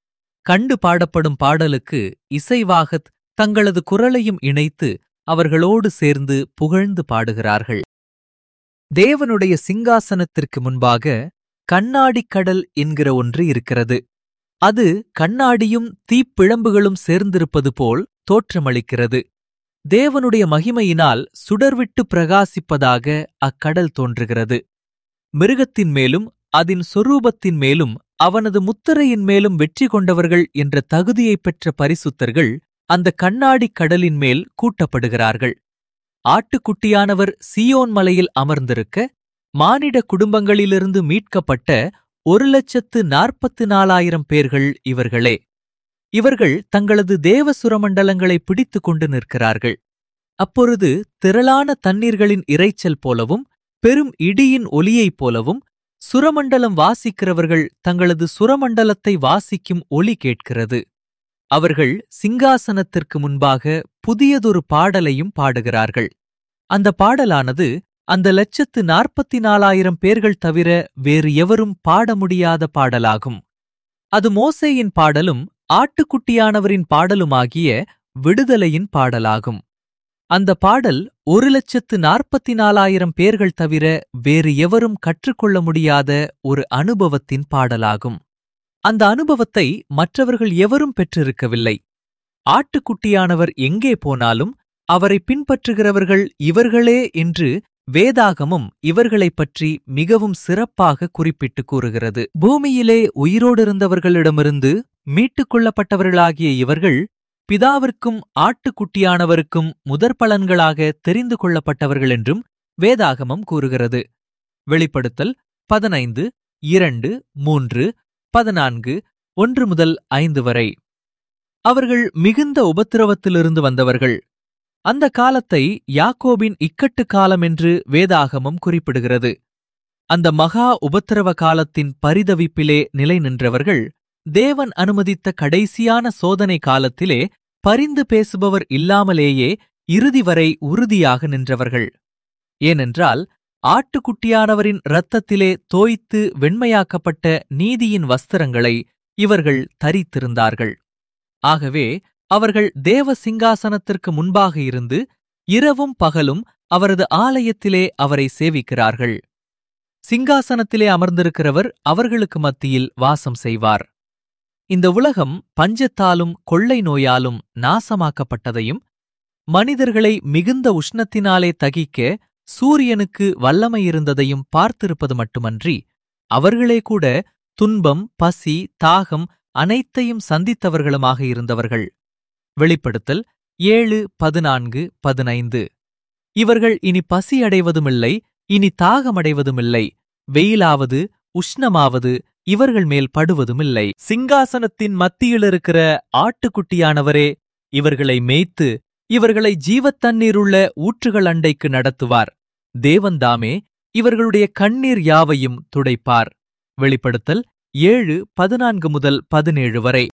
கண்டு பாடப்படும் பாடலுக்கு இசைவாகத் தங்களது குரலையும் இணைத்து அவர்களோடு சேர்ந்து புகழ்ந்து பாடுகிறார்கள். தேவனுடைய சிங்காசனத்திற்கு முன்பாக கண்ணாடிக் கடல் என்கிற ஒன்று இருக்கிறது. அது கண்ணாடியும் தீப்பிழம்புகளும் சேர்ந்திருப்பது போல் தோற்றமளிக்கிறது. தேவனுடைய மகிமையினால் சுடர்விட்டு பிரகாசிப்பதாக அக்கடல் தோன்றுகிறது. மிருகத்தின் மேலும் அதன் சொரூபத்தின் மேலும் அவனது முத்திரையின் மேலும் வெற்றி கொண்டவர்கள் என்ற தகுதியைப் பெற்ற பரிசுத்தர்கள் அந்த கண்ணாடிக் கடலின் மேல் கூட்டப்படுகிறார்கள். ஆட்டுக்குட்டியானவர் சீயோன் மலையில் அமர்ந்திருக்க மானிட குடும்பங்களிலிருந்து மீட்கப்பட்ட 1,44,000 பேர்கள் இவர்களே. இவர்கள் தங்களது தேவ சுரமண்டலங்களை பிடித்துக் கொண்டு நிற்கிறார்கள். அப்பொழுது திரளான தண்ணீர்களின் இரைச்சல் போலவும் பெரும் இடியின் ஒலியைப் போலவும் சுரமண்டலம் வாசிக்கிறவர்கள் தங்களது சுரமண்டலத்தை வாசிக்கும் ஒலி கேட்கிறது. அவர்கள் சிங்காசனத்திற்கு முன்பாக புதியதொரு பாடலையும் பாடுகிறார்கள். அந்த பாடலானது அந்த 1,44,000 பேர்கள் தவிர வேறு எவரும் பாட முடியாத பாடலாகும். அது மோசேயின் பாடலும் ஆட்டுக்குட்டியானவரின் பாடலுமாகிய விடுதலையின் பாடலாகும். அந்த பாடல் 1,44,000 பேர்கள் தவிர வேறு எவரும் கற்றுக்கொள்ள முடியாத ஒரு அனுபவத்தின் பாடலாகும். அந்த அனுபவத்தை மற்றவர்கள் எவரும் பெற்றிருக்கவில்லை. ஆட்டுக்குட்டியானவர் எங்கே போனாலும் அவரை பின்பற்றுகிறவர்கள் இவர்களே என்று வேதாகமும் இவர்களைப் பற்றி மிகவும் சிறப்பாக குறிப்பிட்டு கூறுகிறது. பூமியிலே உயிரோடிருந்தவர்களிடமிருந்து மீட்டுக் கொள்ளப்பட்டவர்களாகிய இவர்கள் பிதாவிற்கும் ஆட்டுக்குட்டியானவருக்கும் முதற்பலன்களாக தெரிந்து கொள்ளப்பட்டவர்கள் என்றும் வேதாகமம் கூறுகிறது. வெளிப்படுத்தல் 15, 2, 3, 14, 1 முதல் 5 வரை. அவர்கள் மிகுந்த உபத்திரவத்திலிருந்து வந்தவர்கள். அந்த காலத்தை யாக்கோபின் இக்கட்டு காலம் என்று வேதாகமம் குறிப்பிடுகிறது. அந்த மகா உபத்திரவ காலத்தின் பரிதவிப்பிலே நிலை நின்றவர்கள் தேவன் அனுமதித்த கடைசியான சோதனை காலத்திலே பரிந்து பேசுபவர் இல்லாமலேயே இறுதி வரை உறுதியாக நின்றவர்கள். ஏனென்றால் ஆட்டுக்குட்டியானவரின் இரத்தத்திலே தோய்த்து வெண்மையாக்கப்பட்ட நீதியின் வஸ்திரங்களை இவர்கள் தரித்திருந்தார்கள். ஆகவே அவர்கள் தேவ சிங்காசனத்திற்கு முன்பாக இருந்து இரவும் பகலும் அவரது ஆலயத்திலே அவரை சேவிக்கிறார்கள். சிங்காசனத்திலே அமர்ந்திருக்கிறவர் அவர்களுக்கு மத்தியில் வாசம் செய்வார். இந்த உலகம் பஞ்சத்தாலும் கொள்ளை நோயாலும் நாசமாக்கப்பட்டதையும் மனிதர்களை மிகுந்த உஷ்ணத்தினாலே தகிக்க சூரியனுக்கு வல்லமையிருந்ததையும் பார்த்திருப்பது மட்டுமன்றி அவர்களே கூட துன்பம், பசி, தாகம் அனைத்தையும் சந்தித்தவர்களுமாக இருந்தவர்கள். வெளிப்படுத்தல் 7, 14, 15. இவர்கள் இனி பசி அடைவதுமில்லை, இனி தாகமடைவதுமில்லை, வெயிலாவது உஷ்ணமாவது இவர்கள் மேல் படுவதுமில்லை. சிங்காசனத்தின் மத்தியிலிருக்கிற ஆட்டுக்குட்டியானவரே இவர்களை மேய்த்து இவர்களை ஜீவத்தண்ணீருள்ள ஊற்றுகள் அண்டைக்கு நடத்துவார். தேவன்தாமே இவர்களுடைய கண்ணீர் யாவையும் துடைப்பார். வெளிப்படுத்தல் 7, 14 முதல் 17 வரை.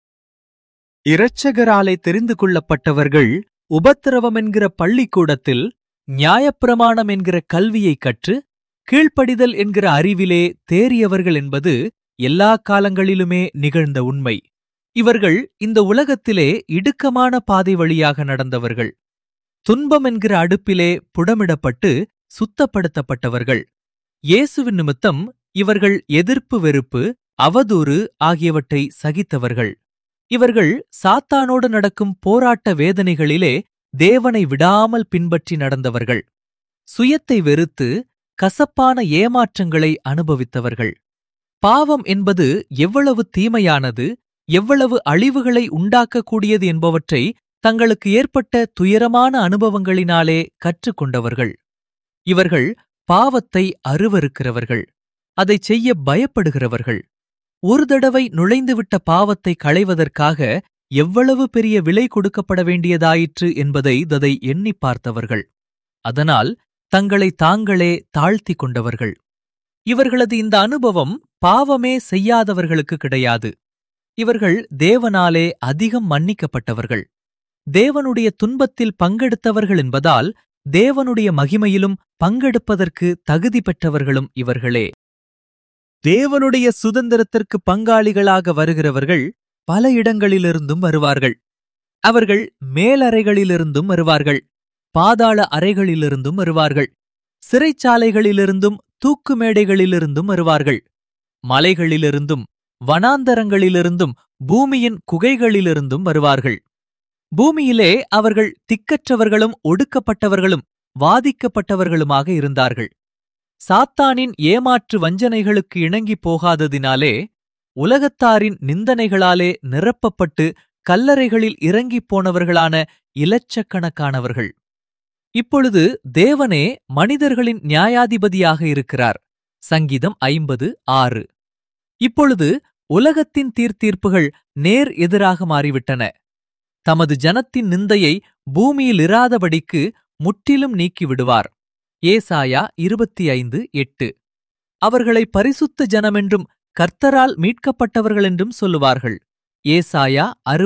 இரட்சகராலே தெரிந்து கொள்ளப்பட்டவர்கள் உபத்திரவம் என்கிற பள்ளிக்கூடத்தில் நியாயப்பிரமாணம் என்கிற கல்வியைக் கற்று கீழ்ப்படிதல் என்கிற அறிவிலே தேறியவர்கள் என்பது எல்லா காலங்களிலுமே நிகழ்ந்த உண்மை. இவர்கள் இந்த உலகத்திலே இடுக்கமான பாதை வழியாக நடந்தவர்கள். துன்பம் என்கிற அடுப்பிலே புடமிடப்பட்டு சுத்தப்படுத்தப்பட்டவர்கள். இயேசுவின் நிமித்தம் இவர்கள் எதிர்ப்பு, வெறுப்பு, அவதூறு ஆகியவற்றை சகித்தவர்கள். இவர்கள் சாத்தானோடு நடக்கும் போராட்ட வேதனைகளிலே தேவனை விடாமல் பின்பற்றி நடந்தவர்கள். சுயத்தை வெறுத்து கசப்பான ஏமாற்றங்களை அனுபவித்தவர்கள். பாவம் என்பது எவ்வளவு தீமையானது, எவ்வளவு அழிவுகளை உண்டாக்கக்கூடியது என்பவற்றை தங்களுக்கு ஏற்பட்ட துயரமான அனுபவங்களினாலே கற்றுக்கொண்டவர்கள். இவர்கள் பாவத்தை அருவருக்கிறவர்கள், அதைச் செய்ய பயப்படுகிறவர்கள். ஒரு தடவை நுழைந்துவிட்ட பாவத்தை களைவதற்காக எவ்வளவு பெரிய விலை கொடுக்கப்பட வேண்டியதாயிற்று என்பதை எண்ணி பார்த்தவர்கள். அதனால் தங்களை தாங்களே தாழ்த்திக் கொண்டவர்கள். இவர்களது இந்த அனுபவம் பாவமே செய்யாதவர்களுக்கு கிடையாது. இவர்கள் தேவனாலே அதிகம் மன்னிக்கப்பட்டவர்கள். தேவனுடைய துன்பத்தில் பங்கெடுத்தவர்கள் என்பதால் தேவனுடைய மகிமையிலும் பங்கெடுப்பதற்கு தகுதி பெற்றவர்களும் இவர்களே. தேவனுடைய சுதந்திரத்திற்கு பங்காளிகளாக வருகிறவர்கள் பல இடங்களிலிருந்தும் வருவார்கள். அவர்கள் மேலறைகளிலிருந்தும் வருவார்கள், பாதாள அறைகளிலிருந்தும் வருவார்கள், சிறைச்சாலைகளிலிருந்தும் தூக்கு மேடைகளிலிருந்தும் வருவார்கள், மலைகளிலிருந்தும் வனாந்தரங்களிலிருந்தும் பூமியின் குகைகளிலிருந்தும் வருவார்கள். பூமியிலே அவர்கள் திக்கற்றவர்களும் ஒடுக்கப்பட்டவர்களும் வாதிக்கப்பட்டவர்களுமாக இருந்தார்கள். சாத்தானின் ஏமாற்று வஞ்சனைகளுக்கு இணங்கிப் போகாததினாலே உலகத்தாரின் நிந்தனைகளாலே நிரப்பப்பட்டு கல்லறைகளில் இறங்கிப் போனவர்களான இலட்சக்கணக்கானவர்கள். இப்பொழுது தேவனே மனிதர்களின் நியாயாதிபதியாக இருக்கிறார். சங்கீதம் 50:6. இப்பொழுது உலகத்தின் தீர்ப்புகள் நேர் எதிராக மாறிவிட்டன. தமது ஜனத்தின் நிந்தையை பூமியில் இராதபடிக்கு முற்றிலும் நீக்கிவிடுவார். ஏசாயா 25:8. அவர்களை பரிசுத்த ஜனமென்றும் கர்த்தரால் மீட்கப்பட்டவர்களென்றும் சொல்லுவார்கள். ஏசாயா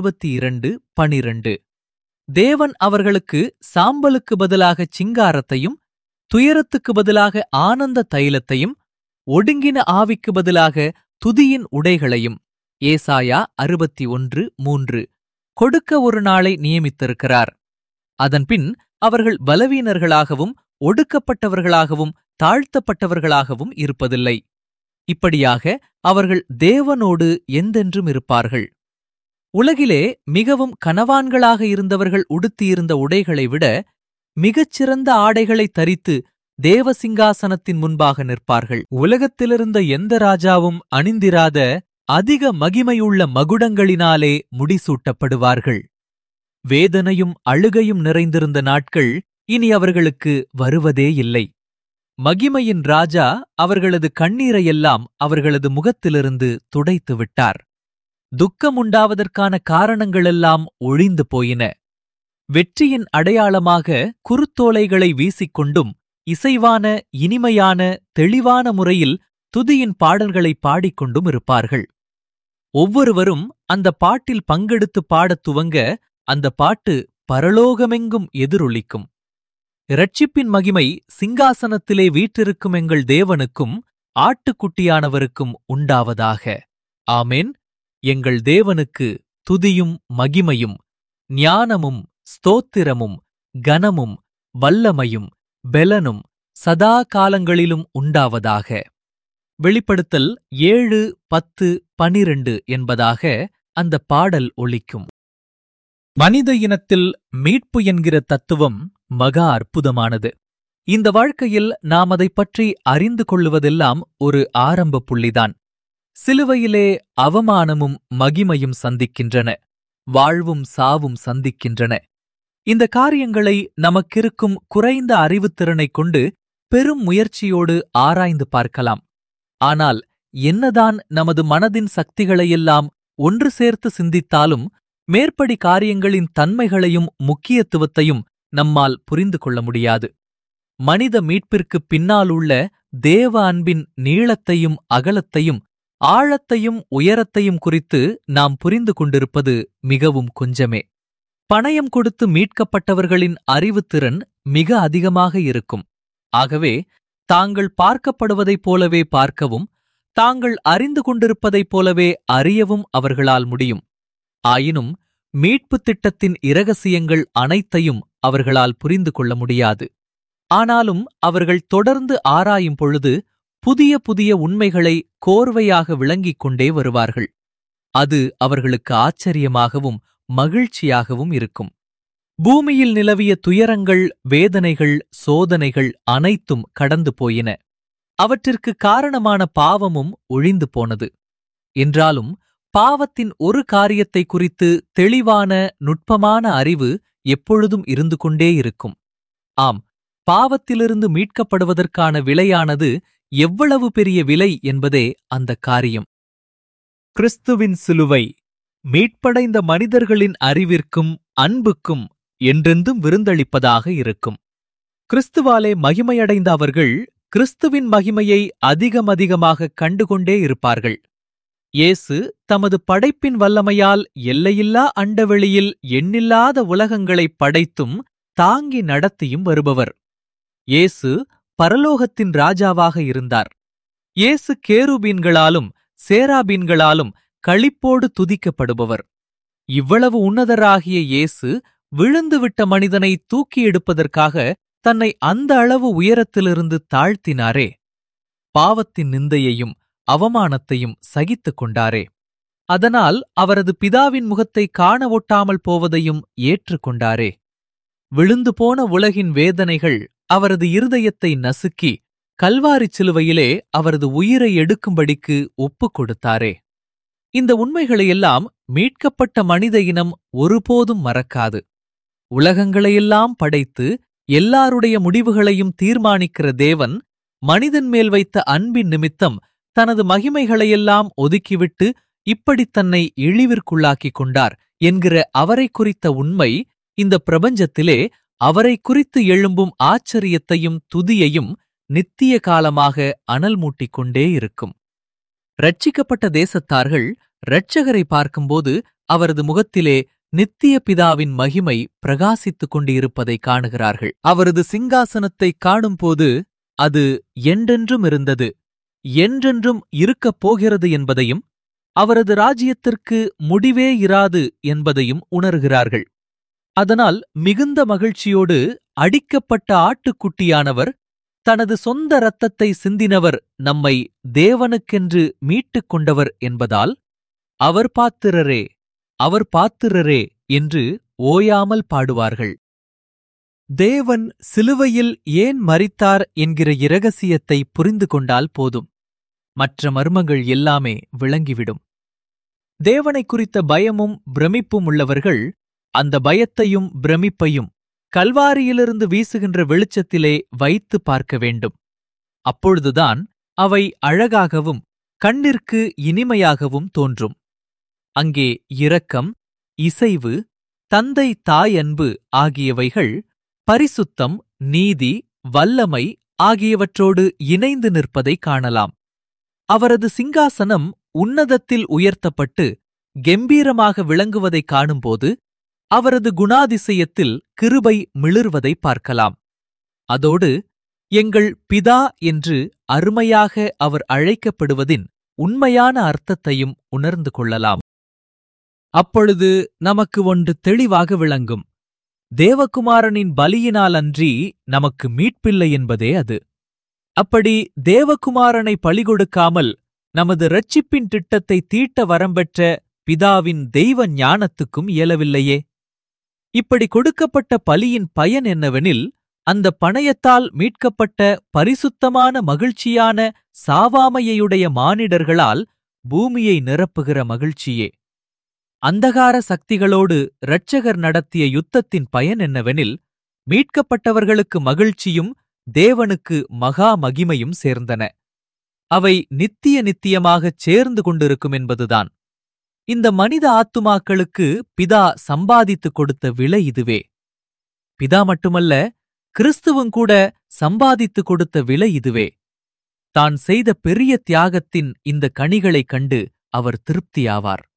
62:12. தேவன் அவர்களுக்கு சாம்பலுக்கு பதிலாக சிங்காரத்தையும், துயரத்துக்கு பதிலாக ஆனந்த தைலத்தையும், ஒடுங்கின ஆவிக்கு பதிலாக துதியின் உடைகளையும், ஏசாயா 61:3, கொடுக்க ஒரு நாளை நியமித்திருக்கிறார். அதன்பின் அவர்கள் பலவீனர்களாகவும் ஒடுக்கப்பட்டவர்களாகவும் தாழ்த்தப்பட்டவர்களாகவும் இருப்பதில்லை. இப்படியாக அவர்கள் தேவனோடு எந்தென்றும் இருப்பார்கள். உலகிலே மிகவும் கனவான்களாக இருந்தவர்கள் உடுத்தியிருந்த உடைகளை விட மிகச்சிறந்த ஆடைகளை தரித்து தேவசிங்காசனத்தின் முன்பாக நிற்பார்கள். உலகத்திலிருந்த எந்த ராஜாவும் அணிந்திராத அதிக மகிமையுள்ள மகுடங்களினாலே முடிசூட்டப்படுவார்கள். வேதனையும் அழுகையும் நிறைந்திருந்த நாட்கள் இனி அவர்களுக்கு வருவதே இல்லை. மகிமையின் ராஜா அவர்களது கண்ணீரையெல்லாம் அவர்களது முகத்திலிருந்து துடைத்து விட்டார். துக்கமுண்டாவதற்கான காரணங்களெல்லாம் ஒழிந்து போயின. வெற்றியின் அடையாளமாக குருத்தோலைகளை வீசிக்கொண்டும் இசைவான, இனிமையான, தெளிவான முறையில் துதியின் பாடல்களை பாடிக்கொண்டும் இருப்பார்கள். ஒவ்வொருவரும் அந்த பாட்டில் பங்கெடுத்து பாடத் துவங்க அந்த பாட்டு பரலோகமெங்கும் எதிரொலிக்கும். இரட்சிப்பின் மகிமை சிங்காசனத்திலே வீற்றிருக்கும் எங்கள் தேவனுக்கும் ஆட்டுக்குட்டியானவருக்கும் உண்டாவதாக. ஆமென். எங்கள் தேவனுக்கு துதியும் மகிமையும் ஞானமும் ஸ்தோத்திரமும் கனமும் வல்லமையும் பெலனும் சதா காலங்களிலும் உண்டாவதாக. வெளிப்படுத்தல் 7:10-12 என்பதாக அந்த பாடல் ஒலிக்கும். மனித இனத்தில் மீட்பு என்கிற தத்துவம் மகா அற்புதமானது. இந்த வாழ்க்கையில் நாம் அதைப் பற்றி அறிந்து கொள்ளுவதெல்லாம் ஒரு ஆரம்ப புள்ளிதான். சிலுவையிலே அவமானமும் மகிமையும் சந்திக்கின்றன, வாழ்வும் சாவும் சந்திக்கின்றன. இந்த காரியங்களை நமக்கிருக்கும் குறைந்த அறிவுத்திறனைக் கொண்டு பெரும் முயற்சியோடு ஆராய்ந்து பார்க்கலாம். ஆனால் என்னதான் நமது மனதின் சக்திகளையெல்லாம் ஒன்று சேர்த்து சிந்தித்தாலும் மேற்படி காரியங்களின் தன்மைகளையும் முக்கியத்துவத்தையும் நம்மால் புரிந்து கொள்ள முடியாது. மனித மீட்பிற்குப் பின்னாலுள்ள தேவ அன்பின் நீளத்தையும் அகலத்தையும் ஆழத்தையும் உயரத்தையும் குறித்து நாம் புரிந்து கொண்டிருப்பது மிகவும் கொஞ்சமே. பணயம் கொடுத்து மீட்கப்பட்டவர்களின் அறிவுத்திறன் மிக அதிகமாக இருக்கும். ஆகவே தாங்கள் பார்க்கப்படுவதைப் போலவே பார்க்கவும், தாங்கள் அறிந்து கொண்டிருப்பதைப் போலவே அறியவும் அவர்களால் முடியும். ஆயினும் மீட்புத் திட்டத்தின் இரகசியங்கள் அனைத்தையும் அவர்களால் புரிந்து கொள்ள முடியாது. ஆனாலும் அவர்கள் தொடர்ந்து ஆராயும் பொழுது புதிய புதிய உண்மைகளை கோர்வையாக விளங்கிக் கொண்டே வருவார்கள். அது அவர்களுக்கு ஆச்சரியமாகவும் மகிழ்ச்சியாகவும் இருக்கும். பூமியில் நிலவிய துயரங்கள், வேதனைகள், சோதனைகள் அனைத்தும் கடந்து போயின. அவற்றிற்கு காரணமான பாவமும் ஒழிந்து போனது. என்றாலும் பாவத்தின் ஒரு காரியத்தை குறித்து தெளிவான நுட்பமான அறிவு எப்பொழுதும் இருந்து கொண்டே இருக்கும். ஆம், பாவத்திலிருந்து மீட்கப்படுவதற்கான விலையானது எவ்வளவு பெரிய விலை என்பதே அந்த காரியம். கிறிஸ்துவின் சிலுவை மீட்படைந்த மனிதர்களின் அறிவிற்கும் அன்புக்கும் என்றென்றும் விருந்தளிப்பதாக இருக்கும். கிறிஸ்துவாலே மகிமையடைந்த அவர்கள் கிறிஸ்துவின் மகிமையை அதிகமாக கண்டுகொண்டே இருப்பார்கள். இயேசு தமது படைப்பின் வல்லமையால் எல்லையில்லா அண்டவெளியில் எண்ணில்லாத உலகங்களைப் படைத்தும் தாங்கி நடத்தியும் வருபவர். இயேசு பரலோகத்தின் ராஜாவாக இருந்தார். இயேசு கேருபீன்களாலும் சேராபீன்களாலும் களிப்போடு துதிக்கப்படுபவர். இவ்வளவு உன்னதராகிய இயேசு விழுந்துவிட்ட மனிதனை தூக்கி எடுப்பதற்காக தன்னை அந்த அளவு உயரத்திலிருந்து தாழ்த்தினாரே. பாவத்தின் நிந்தையையும் அவமானத்தையும் சகித்துக் கொண்டாரே. அதனால் அவரது பிதாவின் முகத்தை காண ஒட்டாமல் போவதையும் ஏற்றுக்கொண்டாரே. விழுந்து போன உலகின் வேதனைகள் அவரது இருதயத்தை நசுக்கி கல்வாரிச் சிலுவையிலே அவரது உயிரை எடுக்கும்படிக்கு ஒப்புக் கொடுத்தாரே. இந்த உண்மைகளையெல்லாம் மீட்கப்பட்ட மனித இனம் ஒருபோதும் மறக்காது. உலகங்களையெல்லாம் படைத்து எல்லாருடைய முடிவுகளையும் தீர்மானிக்கிற தேவன் மனிதன் மேல் வைத்த அன்பின் நிமித்தம் தனது மகிமைகளையெல்லாம் ஒதுக்கிவிட்டு இப்படி தன்னை இழிவிற்குள்ளாக்கிக் கொண்டார் என்கிற அவரை குறித்த உண்மை இந்த பிரபஞ்சத்திலே அவரை குறித்து எழும்பும் ஆச்சரியத்தையும் துதியையும் நித்திய காலமாக அனல் மூட்டிக் கொண்டே இருக்கும். ரட்சிக்கப்பட்ட தேசத்தார்கள் இரட்சகரை பார்க்கும்போது அவரது முகத்திலே நித்திய பிதாவின் மகிமை பிரகாசித்துக் கொண்டிருப்பதை காணுகிறார்கள். அவரது சிங்காசனத்தை காணும்போது அது என்றென்றும் இருந்தது, என்றென்றும் இருக்கப் போகிறது என்பதையும் அவரது ராஜ்யத்திற்கு முடிவே இராது என்பதையும் உணர்கிறார்கள். அதனால் மிகுந்த மகிழ்ச்சியோடு அடிக்கப்பட்ட ஆட்டுக்குட்டியானவர், தனது சொந்த இரத்தத்தை சிந்தினவர், நம்மை தேவனுக்கென்று மீட்டுக் கொண்டவர் என்பதால் அவர் பாத்திரரே, அவர் பாத்திரரே என்று ஓயாமல் பாடுவார்கள். தேவன் சிலுவையில் ஏன் மரித்தார் என்கிற இரகசியத்தை புரிந்து கொண்டால் போதும், மற்ற மர்மங்கள் எல்லாமே விளங்கிவிடும். தேவனை குறித்த பயமும் பிரமிப்பும் உள்ளவர்கள் அந்த பயத்தையும் பிரமிப்பையும் கல்வாரியிலிருந்து வீசுகின்ற வெளிச்சத்திலே வைத்து பார்க்க வேண்டும். அப்பொழுதுதான் அவை அழகாகவும் கண்ணிற்கு இனிமையாகவும் தோன்றும். அங்கே இரக்கம், இசைவு, தந்தை தாய் அன்பு ஆகியவைகள் பரிசுத்தம், நீதி, வல்லமை ஆகியவற்றோடு இணைந்து நிற்பதை காணலாம். அவரது சிங்காசனம் உன்னதத்தில் உயர்த்தப்பட்டு கெம்பீரமாக விளங்குவதைக் காணும்போது அவரது குணாதிசயத்தில் கிருபை மிளிர்வதை பார்க்கலாம். அதோடு எங்கள் பிதா என்று அருமையாக அவர் அழைக்கப்படுவதின் உண்மையான அர்த்தத்தையும் உணர்ந்து கொள்ளலாம். அப்பொழுது நமக்கு ஒன்று தெளிவாக விளங்கும். தேவகுமாரனின் பலியினாலன்றி நமக்கு மீட்பில்லை என்பதே அது. அப்படி தேவகுமாரனை பலிகொடுக்காமல் நமது இரட்சிப்பின் திட்டத்தை தீட்ட வரம்பெற்ற பிதாவின் தெய்வ ஞானத்துக்கும் இயலவில்லையே. இப்படி கொடுக்கப்பட்ட பலியின் பயன் என்னவெனில், அந்த பணயத்தால் மீட்கப்பட்ட பரிசுத்தமான மகிழ்ச்சியான சாவாமையுடைய மானிடர்களால் பூமியை நிரப்புகிற மகிழ்ச்சியே. அந்தகார சக்திகளோடு இரட்சகர் நடத்திய யுத்தத்தின் பயன் என்னவெனில், மீட்கப்பட்டவர்களுக்கு மகிழ்ச்சியும் தேவனுக்கு மகா மகிமையும் சேர்ந்தன. அவை நித்திய நித்தியமாகச் சேர்ந்து கொண்டிருக்கும் என்பதுதான். இந்த மனித ஆத்துமாக்களுக்கு பிதா சம்பாதித்துக் கொடுத்த விலை இதுவே. பிதா மட்டுமல்ல, கிறிஸ்துவுங்கூட சம்பாதித்துக் கொடுத்த விலை இதுவே. தான் செய்த பெரிய தியாகத்தின் இந்த கனிகளைக் கண்டு அவர் திருப்தியாவார்.